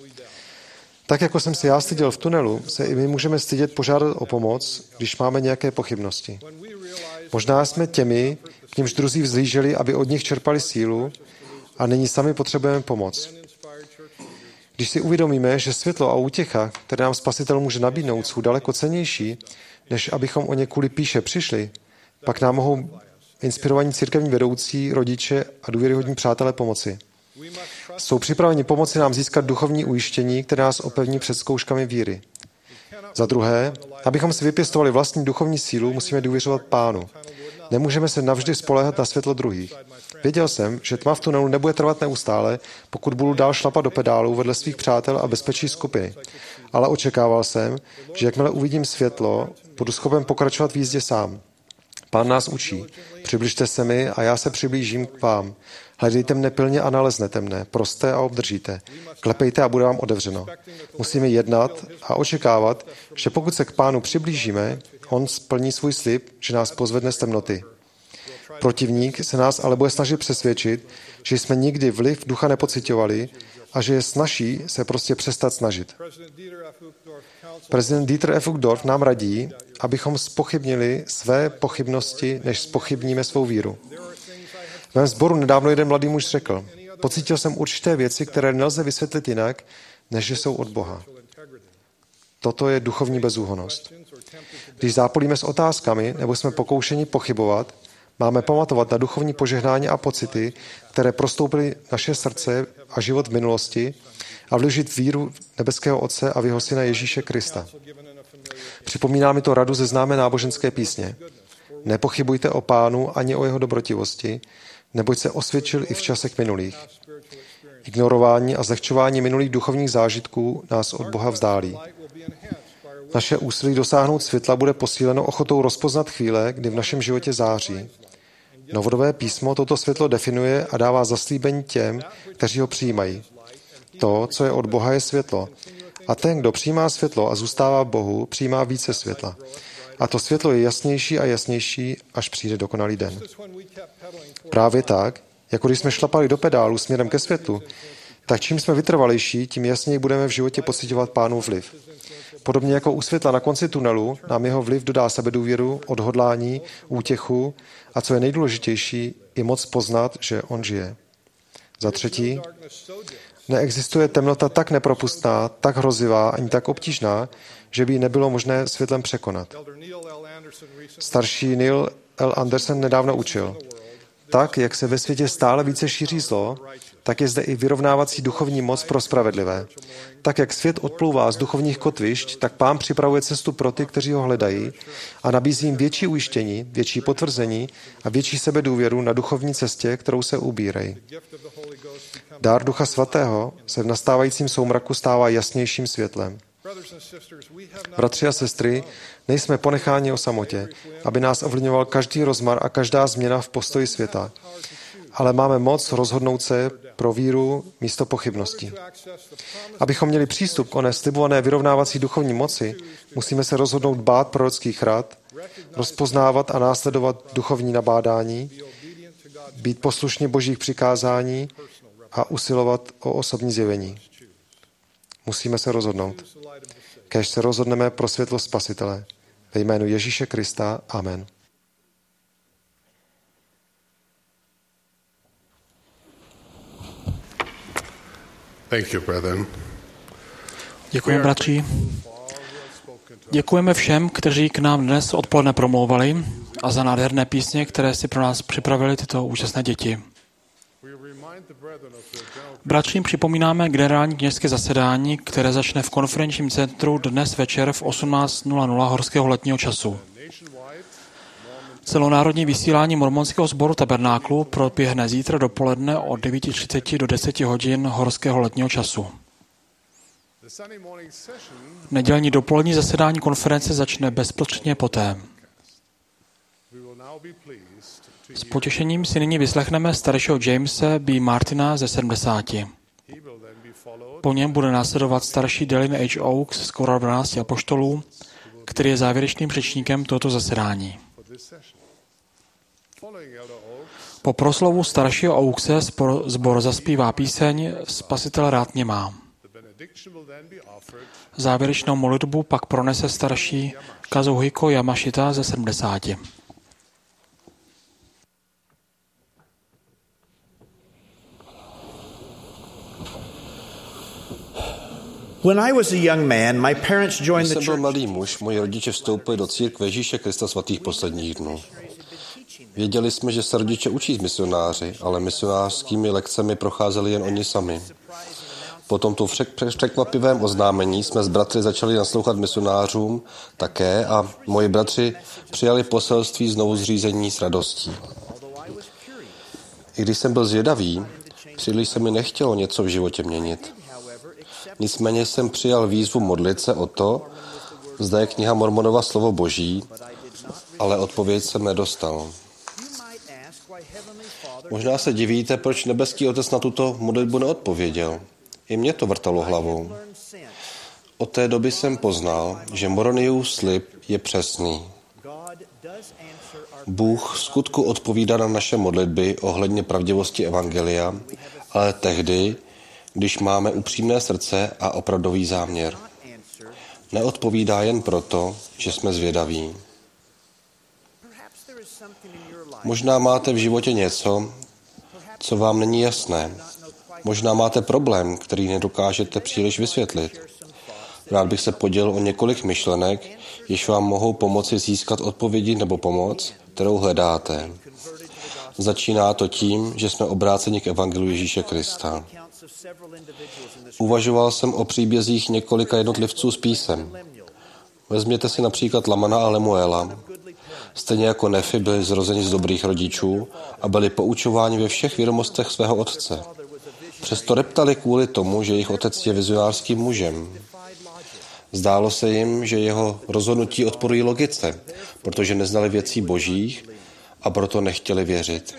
Tak jako jsem se já styděl v tunelu, se i my můžeme stydět požádat o pomoc, když máme nějaké pochybnosti. Možná jsme těmi, k nimž druzí vzhlíželi, aby od nich čerpali sílu, a nyní sami potřebujeme pomoc. Když si uvědomíme, že světlo a útěcha, které nám Spasitel může nabídnout, jsou daleko cennější, než abychom o ně kvůli píše přišli, pak nám mohou inspirovaní církevní vedoucí, rodiče a důvěryhodní přátelé pomoci. Jsou připraveni pomoci nám získat duchovní ujištění, které nás opevní před zkouškami víry. Za druhé, abychom si vypěstovali vlastní duchovní sílu, musíme důvěřovat Pánu. Nemůžeme se navždy spoléhat na světlo druhých. Věděl jsem, že tma v tunelu nebude trvat neustále, pokud budu dál šlapat do pedálu vedle svých přátel a bezpečí skupiny. Ale očekával jsem, že jakmile uvidím světlo, budu schopen pokračovat v jízdě sám. Pán nás učí. Přibližte se mi a já se přiblížím k vám. Hledejte mne pilně a naleznete mne. Proste a obdržíte. Klepejte a bude vám otevřeno. Musíme jednat a očekávat, že pokud se k Pánu přiblížíme, on splní svůj slib, že nás pozvedne z temnoty. Protivník se nás ale bude snažit přesvědčit, že jsme nikdy vliv ducha nepociťovali a že je snaží se prostě přestat snažit. Prezident Dieter F. Uchtdorf nám radí, abychom zpochybnili své pochybnosti, než zpochybníme svou víru. V mém sboru nedávno jeden mladý muž řekl, pocítil jsem určité věci, které nelze vysvětlit jinak, než že jsou od Boha. Toto je duchovní bezúhonnost. Když zápolíme s otázkami nebo jsme pokoušeni pochybovat, máme pamatovat na duchovní požehnání a pocity, které prostoupily naše srdce a život v minulosti a vložit víru nebeského Otce a v jeho Syna Ježíše Krista. Připomíná mi to radu ze známé náboženské písně. Nepochybujte o Pánu ani o jeho dobrotivosti, neboť se osvědčil i v časech minulých. Ignorování a zlehčování minulých duchovních zážitků nás od Boha vzdálí. Naše úsilí dosáhnout světla bude posíleno ochotou rozpoznat chvíle, kdy v našem životě září. Novodobé písmo toto světlo definuje a dává zaslíbení těm, kteří ho přijímají. To, co je od Boha, je světlo. A ten, kdo přijímá světlo a zůstává v Bohu, přijímá více světla. A to světlo je jasnější a jasnější, až přijde dokonalý den. Právě tak, jako když jsme šlapali do pedálu směrem ke světlu, tak čím jsme vytrvalejší, tím jasněji budeme v životě pociťovat Pánův vliv. Podobně jako u světla na konci tunelu, nám jeho vliv dodá sebedůvěru, odhodlání, útěchu a co je nejdůležitější, i moc poznat, že on žije. Za třetí, neexistuje temnota tak nepropustná, tak hrozivá ani tak obtížná, že by ji nebylo možné světlem překonat. Starší Neil L. Anderson nedávno učil. Tak, jak se ve světě stále více šíří zlo, tak je zde i vyrovnávací duchovní moc pro spravedlivé. Tak, jak svět odplouvá z duchovních kotvišť, tak Pán připravuje cestu pro ty, kteří ho hledají a nabízí jim větší ujištění, větší potvrzení a větší sebedůvěru na duchovní cestě, kterou se ubírají. Dár Ducha Svatého se v nastávajícím soumraku stává jasnějším světlem. Bratři a sestry, nejsme ponecháni o samotě, aby nás ovlivňoval každý rozmar a každá změna v postoji světa. Ale máme moc rozhodnout se pro víru místo pochybností. Abychom měli přístup k oné slibované vyrovnávací duchovní moci, musíme se rozhodnout dbát prorockých rad, rozpoznávat a následovat duchovní nabádání, být poslušní Božích přikázání a usilovat o osobní zjevení. Musíme se rozhodnout. Kéž se rozhodneme pro světlo Spasitele. Ve jménu Ježíše Krista. Amen.
Thank you, brethren.
Děkuji, bratři. Děkujeme všem, kteří k nám dnes odpoledne promlouvali a za nádherné písně, které si pro nás připravili tyto úžasné děti. Bratřím připomínáme generální kněžské zasedání, které začne v konferenčním centru dnes večer v osmnáct hodin horského letního času. Celonárodní vysílání mormonského sboru tabernáklu proběhne zítra dopoledne od devět třicet do deset hodin horského letního času. Nedělní dopolední zasedání konference začne bezprostředně poté. S potěšením si nyní vyslechneme staršího Jamese B. Martina ze sedmdesáti. Po něm bude následovat starší Dallin H. Oaks z Kora dvanácti apoštolů, který je závěrečným řečníkem tohoto zasedání. Po proslovu staršího Oakse sbor zaspívá píseň Spasitel rád mě má. Závěrečnou modlitbu pak pronese starší Kazuhiko Yamashita ze sedmdesáti.
When I was a young man, my parents joined the
Když jsem byl
church.
mladý muž, moji rodiče vstoupili do církve Ježíše Krista svatých posledních dnů. Věděli jsme, že se rodiče učí z misionáři, ale misionářskými lekcemi procházeli jen oni sami. Po tomto překvapivém oznámení jsme s bratry začali naslouchat misionářům také a moji bratři přijali poselství znovu zřízení s radostí. I když jsem byl zvědavý, příliš se mi nechtělo něco v životě měnit. Nicméně jsem přijal výzvu modlit se o to, zda je kniha Mormonova slovo Boží, ale odpověď jsem nedostal. Možná se divíte, proč nebeský otec na tuto modlitbu neodpověděl. I mě to vrtalo hlavou. Od té doby jsem poznal, že Moroniův slib je přesný. Bůh v skutku odpovídá na naše modlitby ohledně pravdivosti evangelia, ale tehdy, když máme upřímné srdce a opravdový záměr. Neodpovídá jen proto, že jsme zvědaví. Možná máte v životě něco, co vám není jasné. Možná máte problém, který nedokážete příliš vysvětlit. Rád bych se podělil o několik myšlenek, jež vám mohou pomoci získat odpovědi nebo pomoc, kterou hledáte. Začíná to tím, že jsme obráceni k evangeliu Ježíše Krista. Uvažoval jsem o příbězích několika jednotlivců z písem. Vezměte si například Lamana a Lemuela. Stejně jako Nefi byli zrozeni z dobrých rodičů a byli poučováni ve všech vědomostech svého otce. Přesto reptali kvůli tomu, že jejich otec je vizionářským mužem. Zdálo se jim, že jeho rozhodnutí odporují logice, protože neznali věcí božích a proto nechtěli věřit.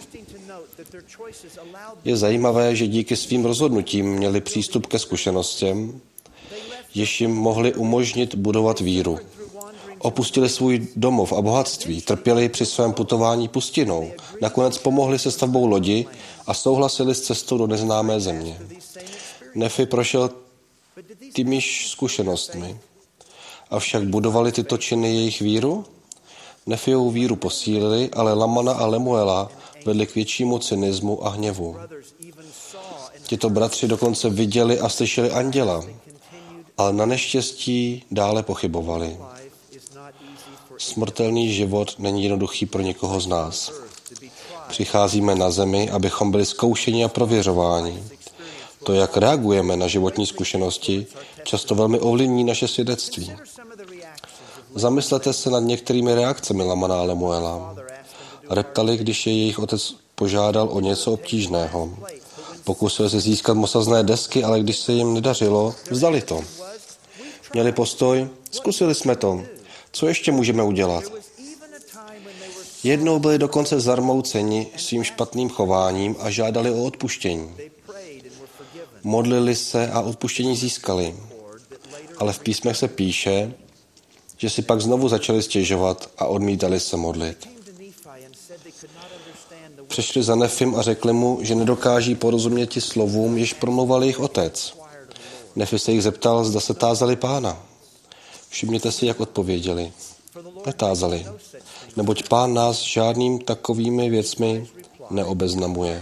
Je zajímavé, že díky svým rozhodnutím měli přístup ke zkušenostem, jež jim mohli umožnit budovat víru. Opustili svůj domov a bohatství, trpěli při svém putování pustinou, nakonec pomohli se stavbou lodi a souhlasili s cestou do neznámé země. Nefi prošel týmiž zkušenostmi. Avšak budovali tyto činy jejich víru? Nefiovou víru posílili, ale Lamana a Lemuela vedli k většímu cynismu a hněvu. Tito bratři dokonce viděli a slyšeli anděla, ale na neštěstí dále pochybovali. Smrtelný život není jednoduchý pro někoho z nás. Přicházíme na zemi, abychom byli zkoušeni a prověřováni. To, jak reagujeme na životní zkušenosti, často velmi ovlivní naše svědectví. Zamyslete se nad některými reakcemi Lamana a Lemuela. Reptali, když je jejich otec požádal o něco obtížného. Pokusili se získat mosazné desky, ale když se jim nedařilo, vzdali to. Měli postoj, zkusili jsme to. Co ještě můžeme udělat? Jednou byli dokonce zarmouceni svým špatným chováním a žádali o odpuštění. Modlili se a odpuštění získali. Ale v písmech se píše, že si pak znovu začali stěžovat a odmítali se modlit. Přišli za Nefim a řekli mu, že nedokáží porozumět ti slovům, jež promlouval jejich otec. Nefi se jich zeptal, zda se tázali Pána. Všimněte si, jak odpověděli. Netázali, neboť Pán nás žádným takovými věcmi neobeznamuje.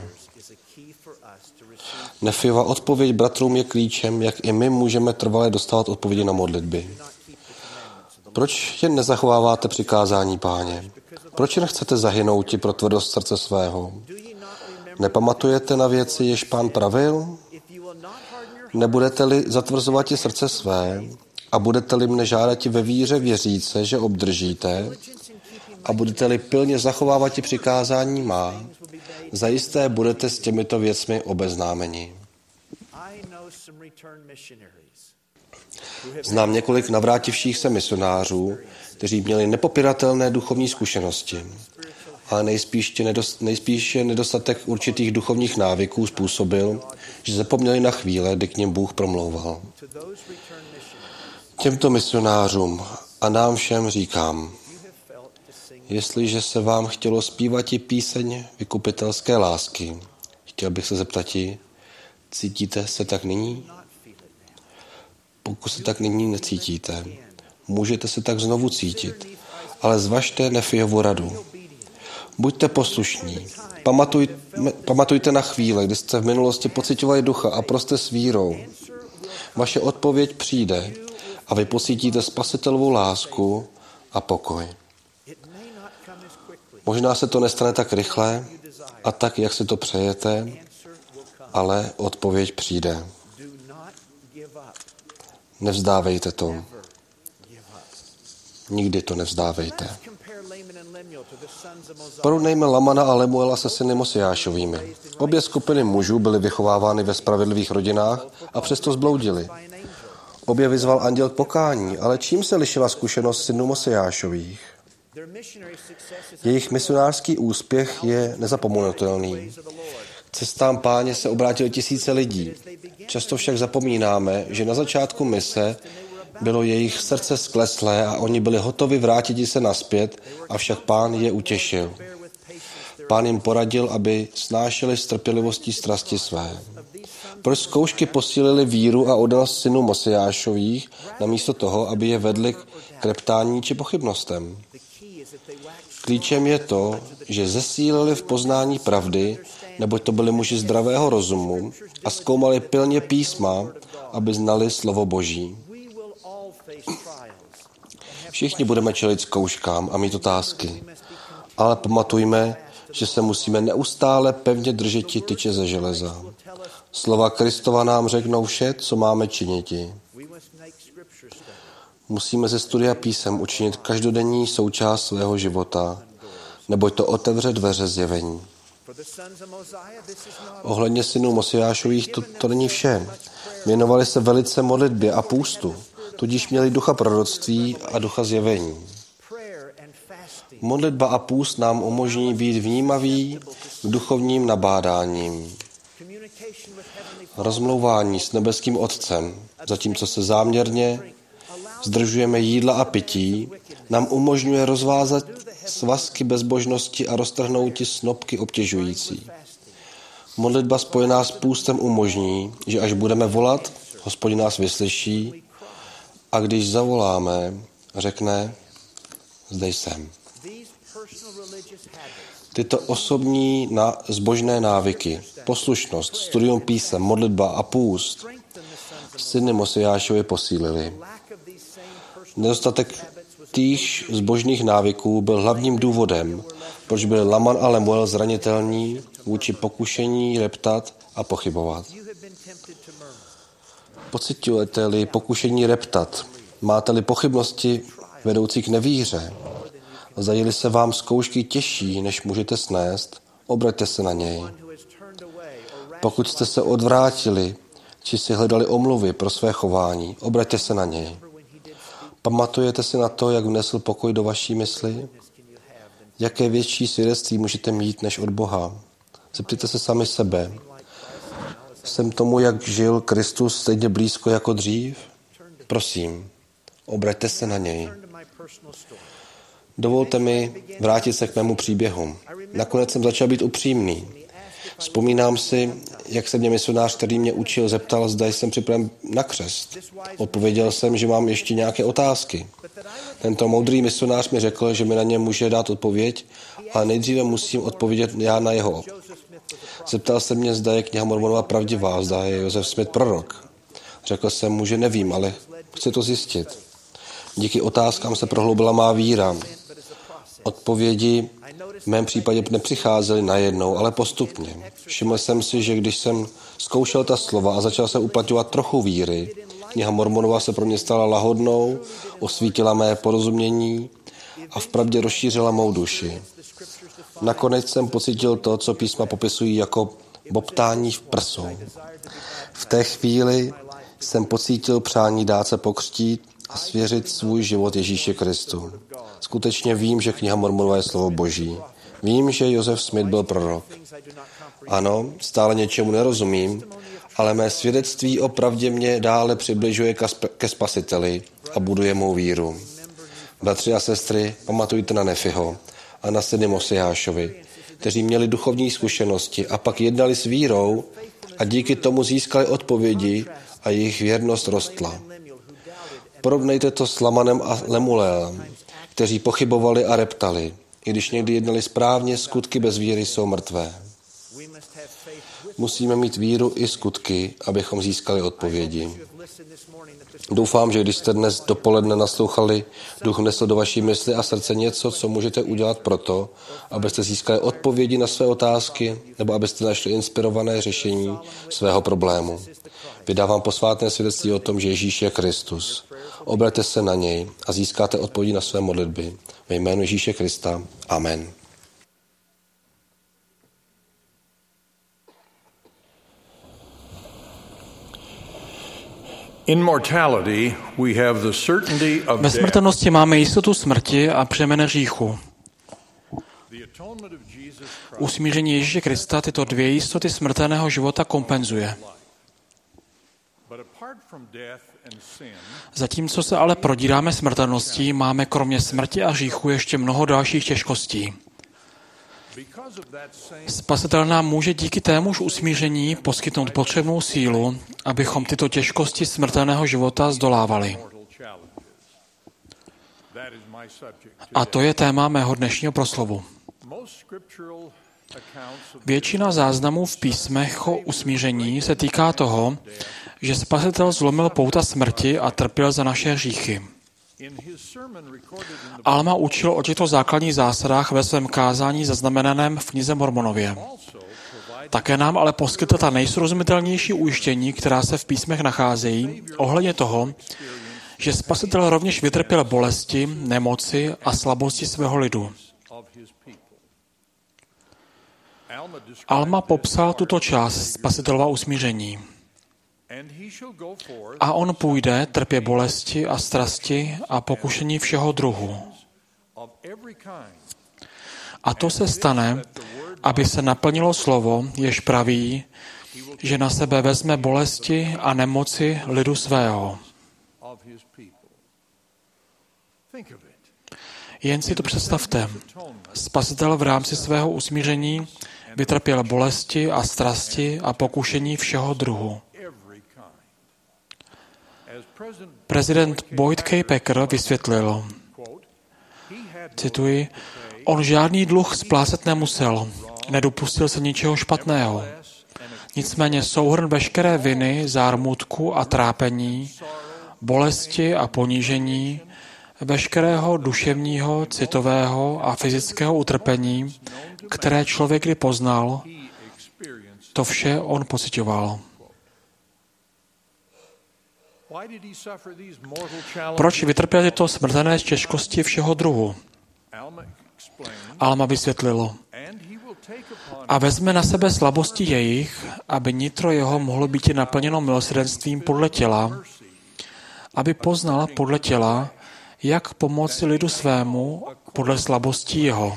Nefiova odpověď bratrům je klíčem, jak i my můžeme trvale dostávat odpovědi na modlitby. Proč jen nezachováváte přikázání Páně? Proč jen chcete zahynouti pro tvrdost srdce svého? Nepamatujete na věci, jež Pán pravil? Nebudete-li zatvrzovati srdce své a budete-li mne žádati ve víře věříce, že obdržíte, a budete-li pilně zachovávat přikázání má, zajisté budete s těmito věcmi obeznámeni. Znám několik navrátivších se misionářů, kteří měli nepopiratelné duchovní zkušenosti, ale nejspíše, nedost, nejspíše nedostatek určitých duchovních návyků způsobil, že zapomněli na chvíle, kdy k nim Bůh promlouval. Těmto misionářům a nám všem říkám, jestliže se vám chtělo zpívat i píseň vykupitelské lásky, chtěl bych se zeptat, cítíte se tak nyní? Pokud se tak nyní necítíte, můžete se tak znovu cítit, ale zvažte Nefijovu radu. Buďte poslušní. Pamatuj, pamatujte na chvíle, kdy jste v minulosti pociťovali ducha a proste s vírou. Vaše odpověď přijde a vy pocítíte spasitelovou lásku a pokoj. Možná se to nestane tak rychle a tak, jak si to přejete, ale odpověď přijde. Nevzdávejte to. Nikdy to nevzdávejte. Porovnejme Lamana a Lemuela se syny Mosiášovými. Obě skupiny mužů byly vychovávány ve spravedlivých rodinách a přesto zbloudili. Obě vyzval anděl k pokání, ale čím se lišila zkušenost synů Mosiášových? Jejich misionářský úspěch je nezapomenutelný. K cestám Páně se obrátili tisíce lidí. Často však zapomínáme, že na začátku mise bylo jejich srdce skleslé a oni byli hotovi vrátit se naspět, avšak Pán je utěšil. Pán jim poradil, aby snášeli s trpělivostí strasti své. Proč zkoušky posílili víru a oddanost synů Mosiášových, namísto toho, aby je vedli k reptání či pochybnostem? Klíčem je to, že zesílili v poznání pravdy, neboť to byli muži zdravého rozumu a zkoumali pilně písma, aby znali slovo Boží. Všichni budeme čelit zkouškám a mít otázky, ale pamatujme, že se musíme neustále pevně držeti tyče ze železa. Slova Kristova nám řeknou vše, co máme činiti. Musíme ze studia písem učinit každodenní součást svého života, neboť to otevře dveře zjevení. Ohledně synů Mosiášových to, to není vše. Věnovali se velice modlitbě a půstu, tudíž měli ducha proroctví a ducha zjevení. Modlitba a půst nám umožní být vnímaví k duchovním nabádáním. Rozmlouvání s nebeským Otcem, zatímco se záměrně zdržujeme jídla a pití, nám umožňuje rozvázat svazky bezbožnosti a roztrhnouti snopky obtěžující. Modlitba spojená s půstem umožní, že až budeme volat, Hospodin nás vyslyší a když zavoláme, řekne, zde jsem. Tyto osobní na zbožné návyky, poslušnost, studium písem, modlitba a půst syny Mosiášovi posílili. Nedostatek týchž zbožných návyků byl hlavním důvodem, proč byli Laman a Lemuel zranitelní vůči pokušení reptat a pochybovat. Pociťujete-li pokušení reptat, máte-li pochybnosti vedoucí k nevíře, zajeli se vám zkoušky těžší, než můžete snést, obraťte se na něj. Pokud jste se odvrátili, či si hledali omluvy pro své chování, obraťte se na něj. Pamatujete si na to, jak vnesl pokoj do vaší mysli? Jaké větší svědectví můžete mít než od Boha? Zeptejte se sami sebe. Jsem tomu, jak žil Kristus, stejně blízko jako dřív? Prosím, obraťte se na něj. Dovolte mi vrátit se k mému příběhu. Nakonec jsem začal být upřímný. Vzpomínám si, jak se mě misionář, který mě učil, zeptal, zda jsem připraven na křest. Odpověděl jsem, že mám ještě nějaké otázky. Tento moudrý misionář mi řekl, že mi na ně může dát odpověď, ale nejdříve musím odpovědět já na jeho. Zeptal se mě, zda je kniha Mormonova pravdivá, zda je Joseph Smith prorok. Řekl jsem mu, že nevím, ale chci to zjistit. Díky otázkám se prohloubila má víra. Odpovědi v mém případě nepřicházely najednou, ale postupně. Všiml jsem si, že když jsem zkoušel ta slova a začal se uplatňovat trochu víry, kniha Mormonova se pro mě stala lahodnou, osvítila mé porozumění a vpravdě rozšířila mou duši. Nakonec jsem pocítil to, co písma popisují jako bobtání v prsu. V té chvíli jsem pocítil přání dát se pokřtít a svěřit svůj život Ježíši Kristu. Skutečně vím, že kniha Mormonova je slovo Boží. Vím, že Joseph Smith byl prorok. Ano, stále něčemu nerozumím, ale mé svědectví o pravdě mě dále přibližuje ke Spasiteli a buduje mou víru. Bratři a sestry, pamatujte na Nefiho a na syny Mosiášovi, kteří měli duchovní zkušenosti a pak jednali s vírou a díky tomu získali odpovědi a jejich věrnost rostla. Porovnejte to s Lamanem a Lemuelem, kteří pochybovali a reptali. I když někdy jednali správně, skutky bez víry jsou mrtvé. Musíme mít víru i skutky, abychom získali odpovědi. Doufám, že když jste dnes dopoledne naslouchali, Duch vnesl do vaší mysli a srdce něco, co můžete udělat proto, abyste získali odpovědi na své otázky nebo abyste našli inspirované řešení svého problému. Vydávám posvátné svědectví o tom, že Ježíš je Kristus. Obraťte se na něj a získáte odpovědi na své modlitby. Ve jménu Ježíše Krista. Amen.
Ve smrtelnosti máme jistotu smrti a břemene hříchu. Usmíření Ježíše Krista tyto dvě jistoty smrtelného života kompenzuje. Zatímco se ale prodíráme smrtelností, máme kromě smrti a hříchu ještě mnoho dalších těžkostí. Spasitel nám může díky témuž usmíření poskytnout potřebnou sílu, abychom tyto těžkosti smrtelného života zdolávali. A to je téma mého dnešního proslovu. Většina záznamů v písmech o usmíření se týká toho, že Spasitel zlomil pouta smrti a trpěl za naše hříchy. Alma učil o těchto základních zásadách ve svém kázání zaznamenaném v knize Mormonově. Také nám ale poskytl ta nejsrozumitelnější ujištění, která se v písmech nacházejí, ohledně toho, že Spasitel rovněž vytrpěl bolesti, nemoci a slabosti svého lidu. Alma popsal tuto část Spasitelova usmíření. A on půjde, trpě bolesti a strasti a pokušení všeho druhu. A to se stane, aby se naplnilo slovo, jež praví, že na sebe vezme bolesti a nemoci lidu svého. Jen si to představte. Spasitel v rámci svého usmíření vytrpěl bolesti a strasti a pokušení všeho druhu. Prezident Boyd K. Packer vysvětlil, cituji, on žádný dluh splácet nemusel, nedopustil se ničeho špatného. Nicméně souhrn veškeré viny, zármutku a trápení, bolesti a ponížení, veškerého duševního, citového a fyzického utrpení, které člověk kdy poznal, to vše on pociťoval. Proč vytrpěl tyto smrtelné těžkosti všeho druhu? Alma vysvětlilo. A vezme na sebe slabosti jejich, aby nitro jeho mohlo být naplněno milosrdenstvím podle těla, aby poznal podle těla, jak pomoci lidu svému podle slabostí jeho.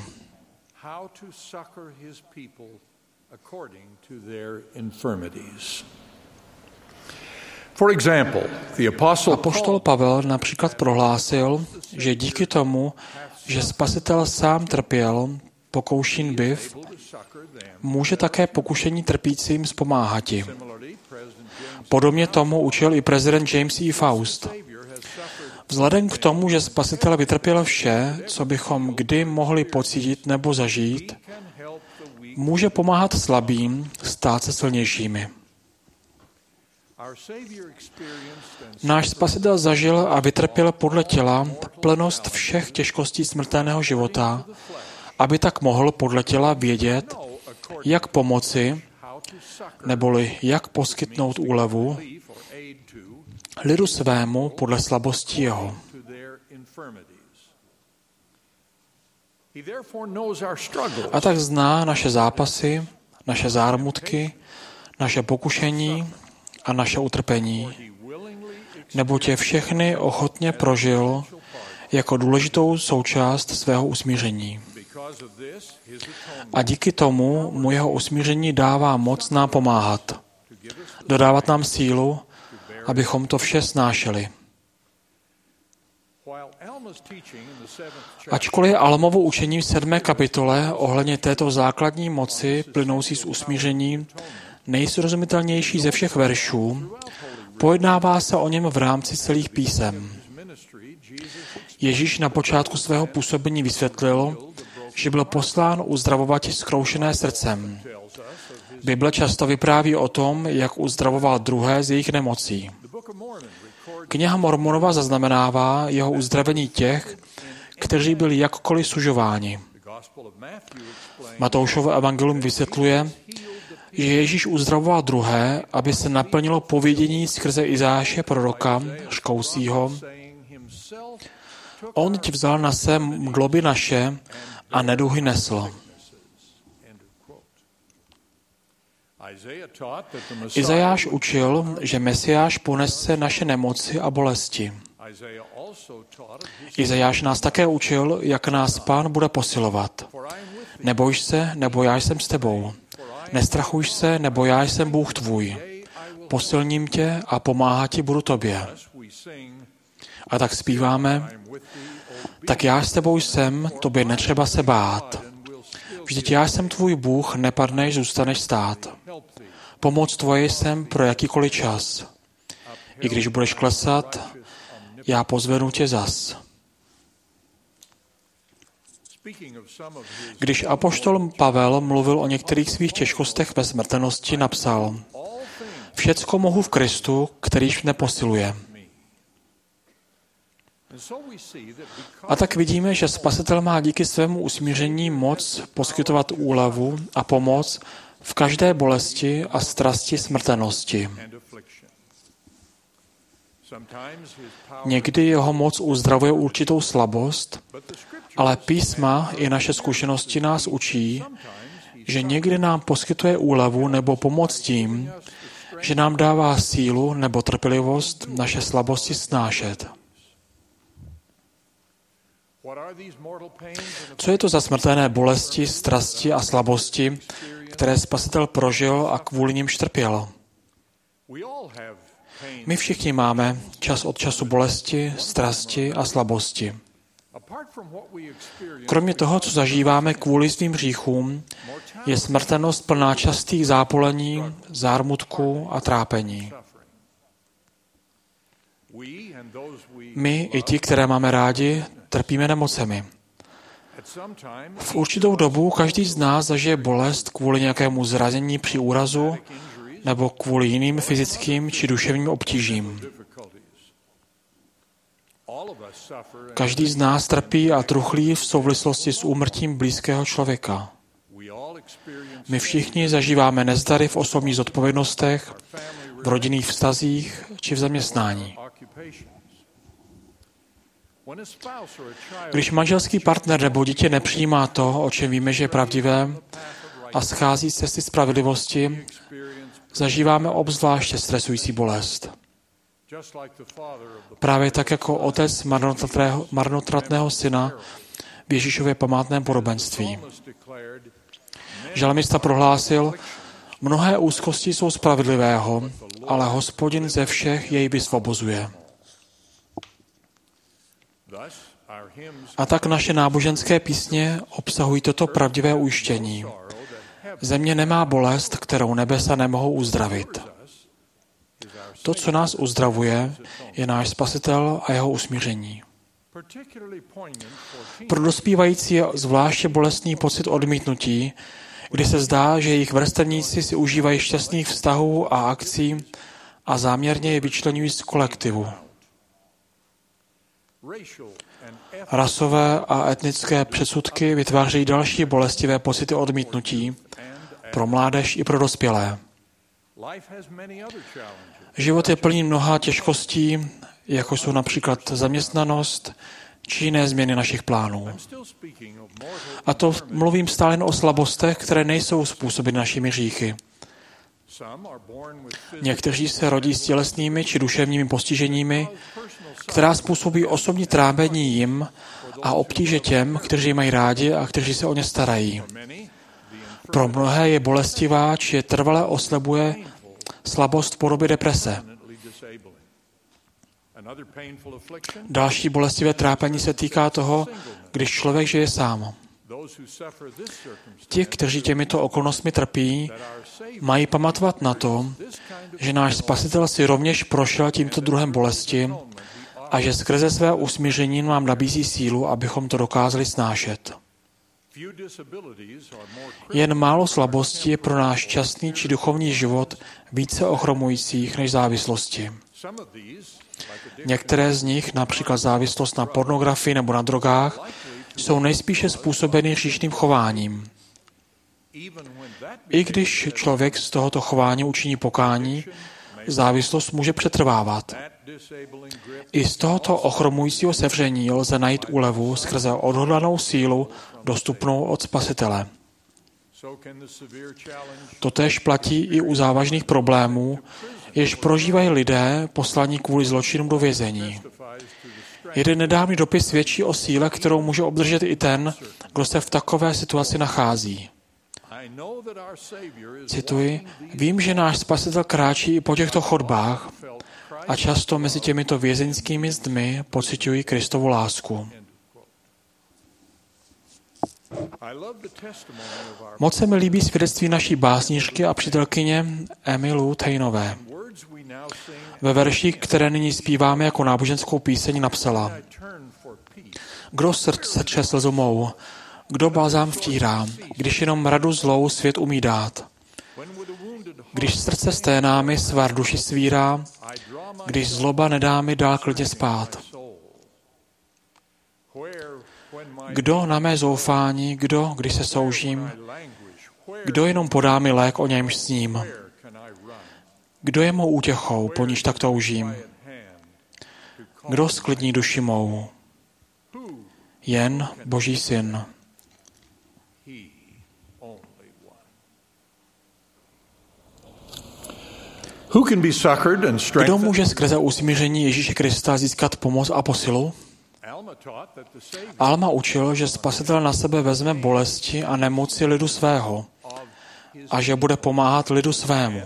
Apoštol Pavel například prohlásil, že díky tomu, že Spasitel sám trpěl, pokoušen byv, může také pokušení trpícím zpomáhati. Podobně tomu učil i prezident James E. Faust. Vzhledem k tomu, že Spasitel vytrpěl vše, co bychom kdy mohli pocítit nebo zažít, může pomáhat slabým stát se silnějšími. Náš Spasitel zažil a vytrpěl podle těla plnost všech těžkostí smrtelného života, aby tak mohl podle těla vědět, jak pomoci, neboli jak poskytnout úlevu lidu svému podle slabosti jeho. A tak zná naše zápasy, naše zármutky, naše pokušení a naše utrpení, neboť je všechny ochotně prožil jako důležitou součást svého usmíření. A díky tomu mu jeho usmíření dává moc nám pomáhat, dodávat nám sílu, abychom to vše snášeli. Ačkoliv Almovo učení v sedmé kapitole ohledně této základní moci plynoucí z usmíření nejsrozumitelnější ze všech veršů, pojednává se o něm v rámci celých písem. Ježíš na počátku svého působení vysvětlil, že byl poslán uzdravovat zkroušené srdcem. Bible často vypráví o tom, jak uzdravoval druhé z jejich nemocí. Kniha Mormonova zaznamenává jeho uzdravení těch, kteří byli jakkoliv sužováni. Matoušovo evangelium vysvětluje, že Ježíš uzdravoval druhé, aby se naplnilo povědění skrze Izáše proroka, škousího. On ti vzal na své mgloby naše a neduhy nesl. Izajáš učil, že Mesiáš ponese naše nemoci a bolesti. Izajáš nás také učil, jak nás Pán bude posilovat. Neboj se, nebo já jsem s tebou. Nestrachuj se, nebo já jsem Bůh tvůj. Posilním tě a pomáhat ti budu tobě. A tak zpíváme, tak já s tebou jsem, tobě netřeba se bát. Vždyť já jsem tvůj Bůh, nepadneš, zůstaneš stát. Pomoc tvoje jsem pro jakýkoliv čas. I když budeš klesat, já pozvednu tě zas. Když apoštol Pavel mluvil o některých svých těžkostech ve smrtelnosti, napsal: Všecko mohu v Kristu, kterýž mne posiluje. A tak vidíme, že Spasitel má díky svému usmíření moc poskytovat úlevu a pomoc v každé bolesti a strasti smrtelnosti. Někdy jeho moc uzdravuje určitou slabost, ale písma i naše zkušenosti nás učí, že někdy nám poskytuje úlevu nebo pomoc tím, že nám dává sílu nebo trpělivost naše slabosti snášet. Co je to za smrtelné bolesti, strasti a slabosti, které Spasitel prožil a kvůli nimž trpěl? My všichni máme čas od času bolesti, strasti a slabosti. Kromě toho, co zažíváme kvůli svým hříchům, je smrtelnost plná častých zápolení, zármutků a trápení. My i ti, které máme rádi, trpíme nemocemi. V určitou dobu každý z nás zažije bolest kvůli nějakému zranění při úrazu nebo kvůli jiným fyzickým či duševním obtížím. Každý z nás trpí a truchlí v souvislosti s úmrtím blízkého člověka. My všichni zažíváme nezdary v osobních zodpovědnostech, v rodinných vztazích či v zaměstnání. Když manželský partner nebo dítě nepřijímá to, o čem víme, že je pravdivé, a schází z cesty spravedlivosti, zažíváme obzvláště stresující bolest. Právě tak jako otec marnotratného syna v Ježíšově památném podobenství. Žalmista prohlásil: Mnohé úzkosti jsou spravedlivého, ale Hospodin ze všech jej vysvobozuje. A tak naše náboženské písně obsahují toto pravdivé ujištění. Země nemá bolest, kterou nebesa nemohou uzdravit. To, co nás uzdravuje, je náš Spasitel a jeho usmíření. Pro dospívající je zvláště bolestný pocit odmítnutí, kdy se zdá, že jejich vrstevníci si užívají šťastných vztahů a akcí a záměrně je vyčleňují z kolektivu. Rasové a etnické předsudky vytvářejí další bolestivé pocity odmítnutí pro mládež i pro dospělé. Život je plný mnoha těžkostí, jako jsou například zaměstnanost či jiné změny našich plánů. A to mluvím stále jen o slabostech, které nejsou způsobeny našimi hříchy. Někteří se rodí s tělesnými či duševními postiženími, která způsobí osobní trápení jim a obtíže těm, kteří mají rádi a kteří se o ně starají. Pro mnohé je bolestivá, či je trvale oslabuje slabost v podobě deprese. Další bolestivé trápení se týká toho, když člověk žije sám. Ti, kteří těmito okolnostmi trpí, mají pamatovat na to, že náš Spasitel si rovněž prošel tímto druhem bolesti a že skrze své usmíření nám nabízí sílu, abychom to dokázali snášet. Jen málo slabostí je pro náš šťastný či duchovní život více ochromujících než závislosti. Některé z nich, například závislost na pornografii nebo na drogách, jsou nejspíše způsobeny hříšným chováním. I když člověk z tohoto chování učiní pokání, závislost může přetrvávat. I z tohoto ochromujícího sevření lze najít úlevu skrze odhodlanou sílu dostupnou od Spasitele. Totéž platí i u závažných problémů, jež prožívají lidé poslaní kvůli zločinům do vězení. Jeden nedávný dopis svědčí o síle, kterou může obdržet i ten, kdo se v takové situaci nachází. Cituji, vím, že náš Spasitel kráčí i po těchto chodbách a často mezi těmito vězeňskými zdmi pociťují Kristovu lásku. Moc se mi líbí svědectví naší básnířky a přítelkyně Emmy Lou Tainové. Ve verších, které nyní zpíváme jako náboženskou píseň, napsala: Kdo srdce tře slzu mou, kdo balzám vtírá, když jenom radu zlou svět umí dát. Když srdce sténá mi svár duši svírá, když zloba nedá mi dál klidně spát. Kdo na mé zoufání, kdo, když se soužím, kdo jenom podá mi lék, o němž sním. Kdo je mou útěchou, po níž tak toužím? Kdo sklidní duši mou? Jen Boží syn. Kdo může skrze usmíření Ježíše Krista získat pomoc a posilu? Alma učil, že Spasitel na sebe vezme bolesti a nemoci lidu svého a že bude pomáhat lidu svému.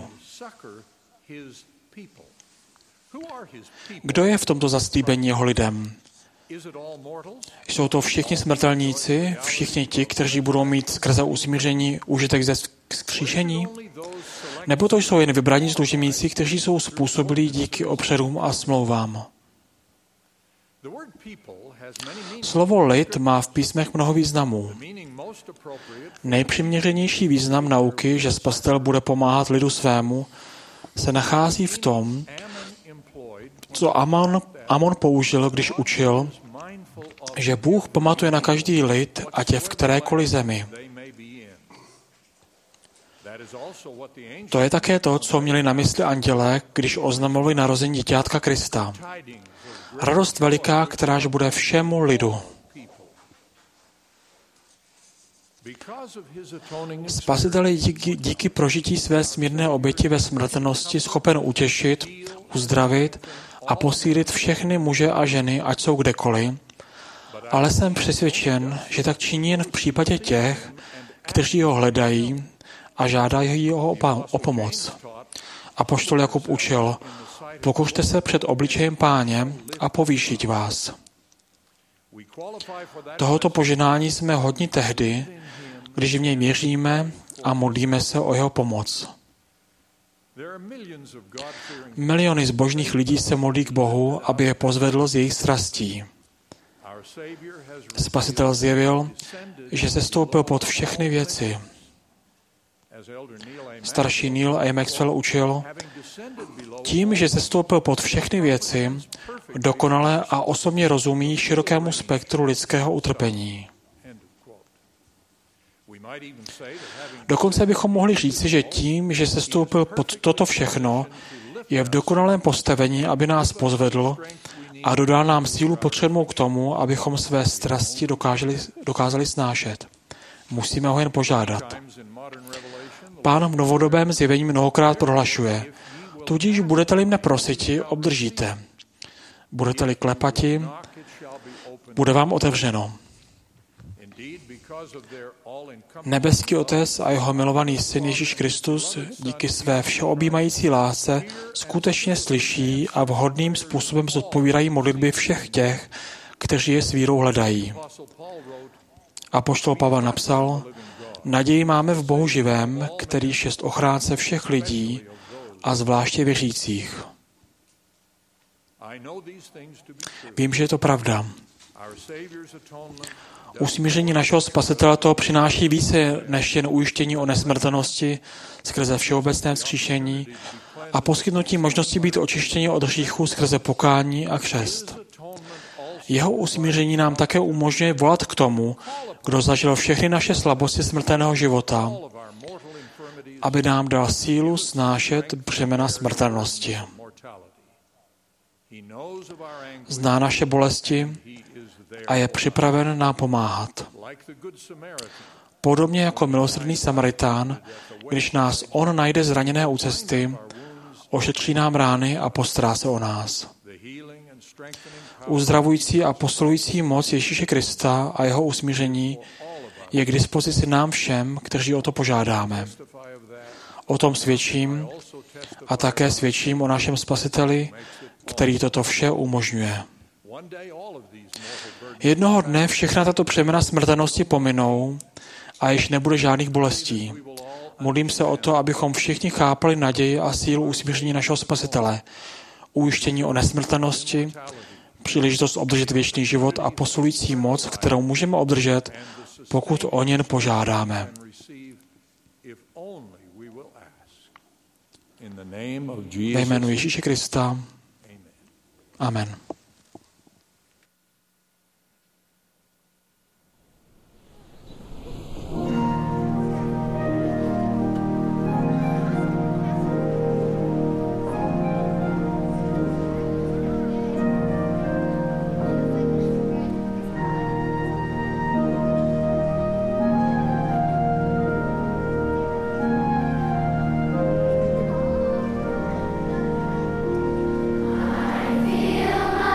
Kdo je v tomto zaslíbení jeho lidem? Jsou to všichni smrtelníci, všichni ti, kteří budou mít skrze usmíření užitek ze vzkříšení? Nebo to jsou jen vybraní služebníci, kteří jsou způsobili díky obřadům a smlouvám? Slovo lid má v písmech mnoho významů. Nejpřiměřenější význam nauky, že Spasitel bude pomáhat lidu svému, se nachází v tom, co Amon, Amon použil, když učil, že Bůh pamatuje na každý lid, ať je v kterékoliv zemi. To je také to, co měli na mysli andělé, když oznamovali narození dítětka Krista. Radost veliká, kteráž bude všemu lidu. Spasitel je díky, díky prožití své smírné oběti ve smrtelnosti schopen utěšit, uzdravit a posílit všechny muže a ženy, ať jsou kdekoliv, ale jsem přesvědčen, že tak činí jen v případě těch, kteří ho hledají a žádají ho o pomoc. Apoštol Jakub učil, pokušte se před obličejem Páně a povýšit vás. Tohoto poženání jsme hodni tehdy, když v něj věříme a modlíme se o jeho pomoc. Miliony zbožných lidí se modlí k Bohu, aby je pozvedl z jejich strastí. Spasitel zjevil, že se stoupil pod všechny věci. Starší Neil A. Maxwell učil, tím, že sestoupil pod všechny věci, dokonale a osobně rozumí širokému spektru lidského utrpení. Dokonce bychom mohli říci, že tím, že sestoupil pod toto všechno, je v dokonalém postavení, aby nás pozvedl a dodal nám sílu potřebnou k tomu, abychom své strasti dokázali, dokázali snášet. Musíme ho jen požádat. Pán v novodobém zjevení mnohokrát prohlašuje, tudíž budete-li mne prositi, obdržíte. Budete-li klepati, bude vám otevřeno. Nebeský Otec a jeho milovaný Syn Ježíš Kristus díky své všeobjímající lásce skutečně slyší a vhodným způsobem zodpovídají modlitby všech těch, kteří je s vírou hledají. Apoštol Pavel napsal, naději máme v Bohu živém, který jest ochránce všech lidí a zvláště věřících. Vím, že je to pravda. Usmíření našeho Spasitele toho přináší více než jen ujištění o nesmrtelnosti skrze všeobecné vzkříšení a poskytnutí možnosti být očištěni od hříchu skrze pokání a křest. Jeho usmíření nám také umožňuje volat k tomu, kdo zažil všechny naše slabosti smrtelného života, aby nám dal sílu snášet břemena smrtelnosti. Zná naše bolesti a je připraven nám pomáhat. Podobně jako milosrdný Samaritán, když nás on najde zraněné u cesty, ošetří nám rány a postará se o nás. Uzdravující a posilující moc Ježíše Krista a jeho usmíření je k dispozici nám všem, kteří o to požádáme. O tom svědčím a také svědčím o našem Spasiteli, který toto vše umožňuje. Jednoho dne všechna tato břemena smrtelnosti pominou a již nebude žádných bolestí. Modlím se o to, abychom všichni chápali naději a sílu usmíření našeho Spasitele, ujištění o nesmrtelnosti, příležitost obdržet věčný život a posilující moc, kterou můžeme obdržet, pokud o něn požádáme. Ve jménu Ježíše Krista. Amen.
Feel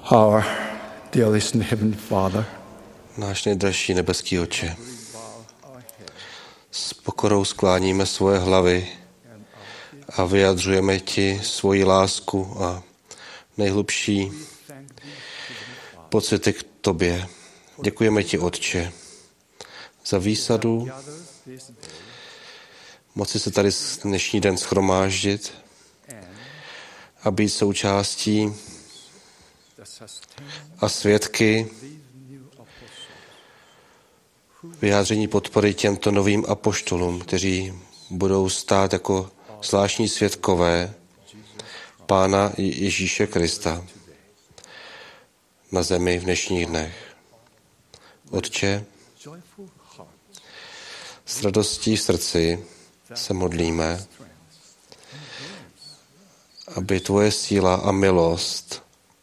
Our dearest Heavenly Father,
náš nejdražší nebeský Otče, s pokorou skláníme svoje hlavy a vyjadřujeme ti svoji lásku a nejhlubší pocity k tobě. Děkujeme ti, Otče, za výsadu moci se tady dnešní den shromáždit a být součástí a svědky vyjádření podpory těmto novým apoštolům, kteří budou stát jako zvláštní svědkové Pána Ježíše Krista na zemi v dnešních dnech. Otče, s radostí v srdci se modlíme, aby tvoje síla a milost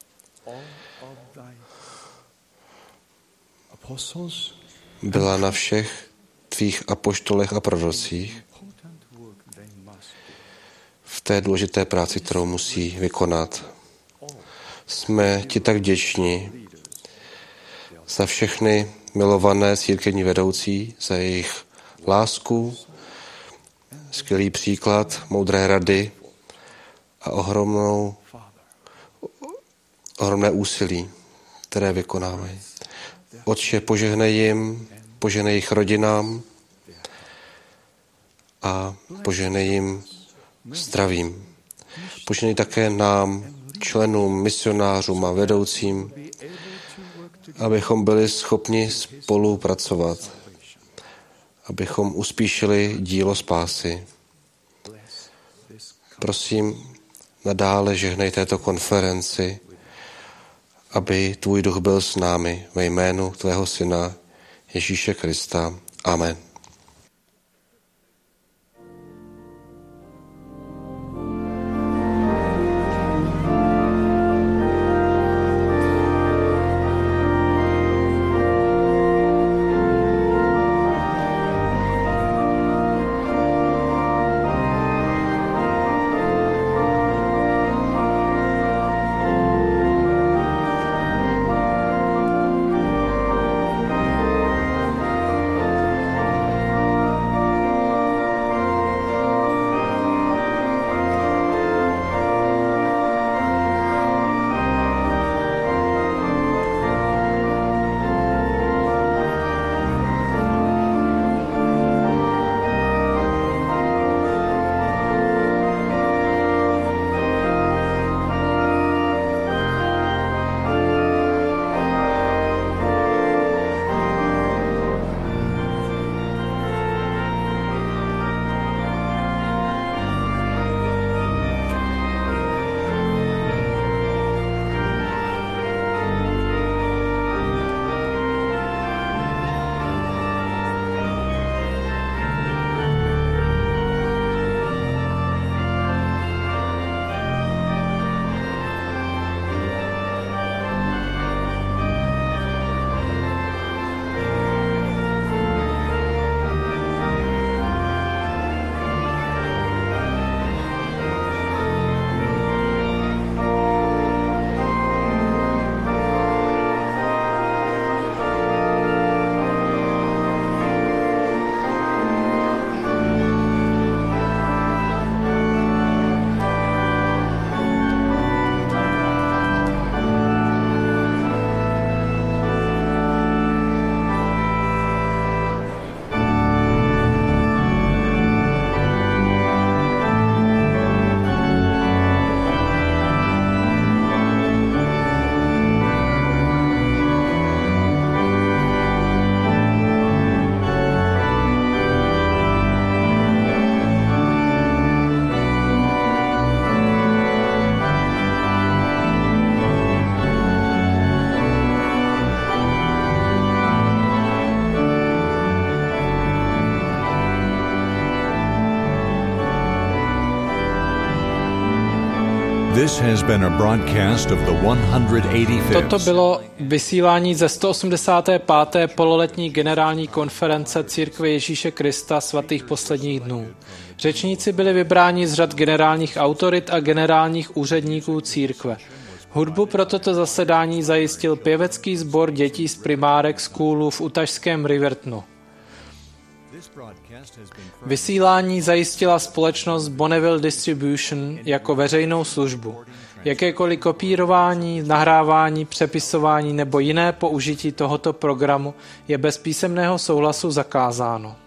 byla na všech tvých apoštolech a prorocích v té důležité práci, kterou musí vykonat. Jsme ti tak vděční za všechny milované církevní vedoucí, za jejich lásku, skvělý příklad, moudré rady a ohromnou, ohromné úsilí, které vykonávají. Otče, požehnej jim, požehnej jejich rodinám a požehnej jim zdravím. Požehnej také nám, členům, misionářům a vedoucím, abychom byli schopni spolupracovat, abychom uspíšili dílo spásy. Prosím, nadále žehnej této konferenci, aby tvůj duch byl s námi ve jménu tvého syna Ježíše Krista. Amen.
This has been a broadcast of the one hundred eighty-fifth.
Toto bylo vysílání ze sto osmdesáté páté pololetní generální konference Církve Ježíše Krista svatých posledních dnů. Řečníci byli vybráni z řad generálních autorit a generálních úředníků církve. Hudbu pro toto zasedání zajistil pěvecký sbor dětí z Primárek Schoolu v utašském Rivertonu. Vysílání zajistila společnost Bonneville Distribution jako veřejnou službu. Jakékoliv kopírování, nahrávání, přepisování nebo jiné použití tohoto programu je bez písemného souhlasu zakázáno.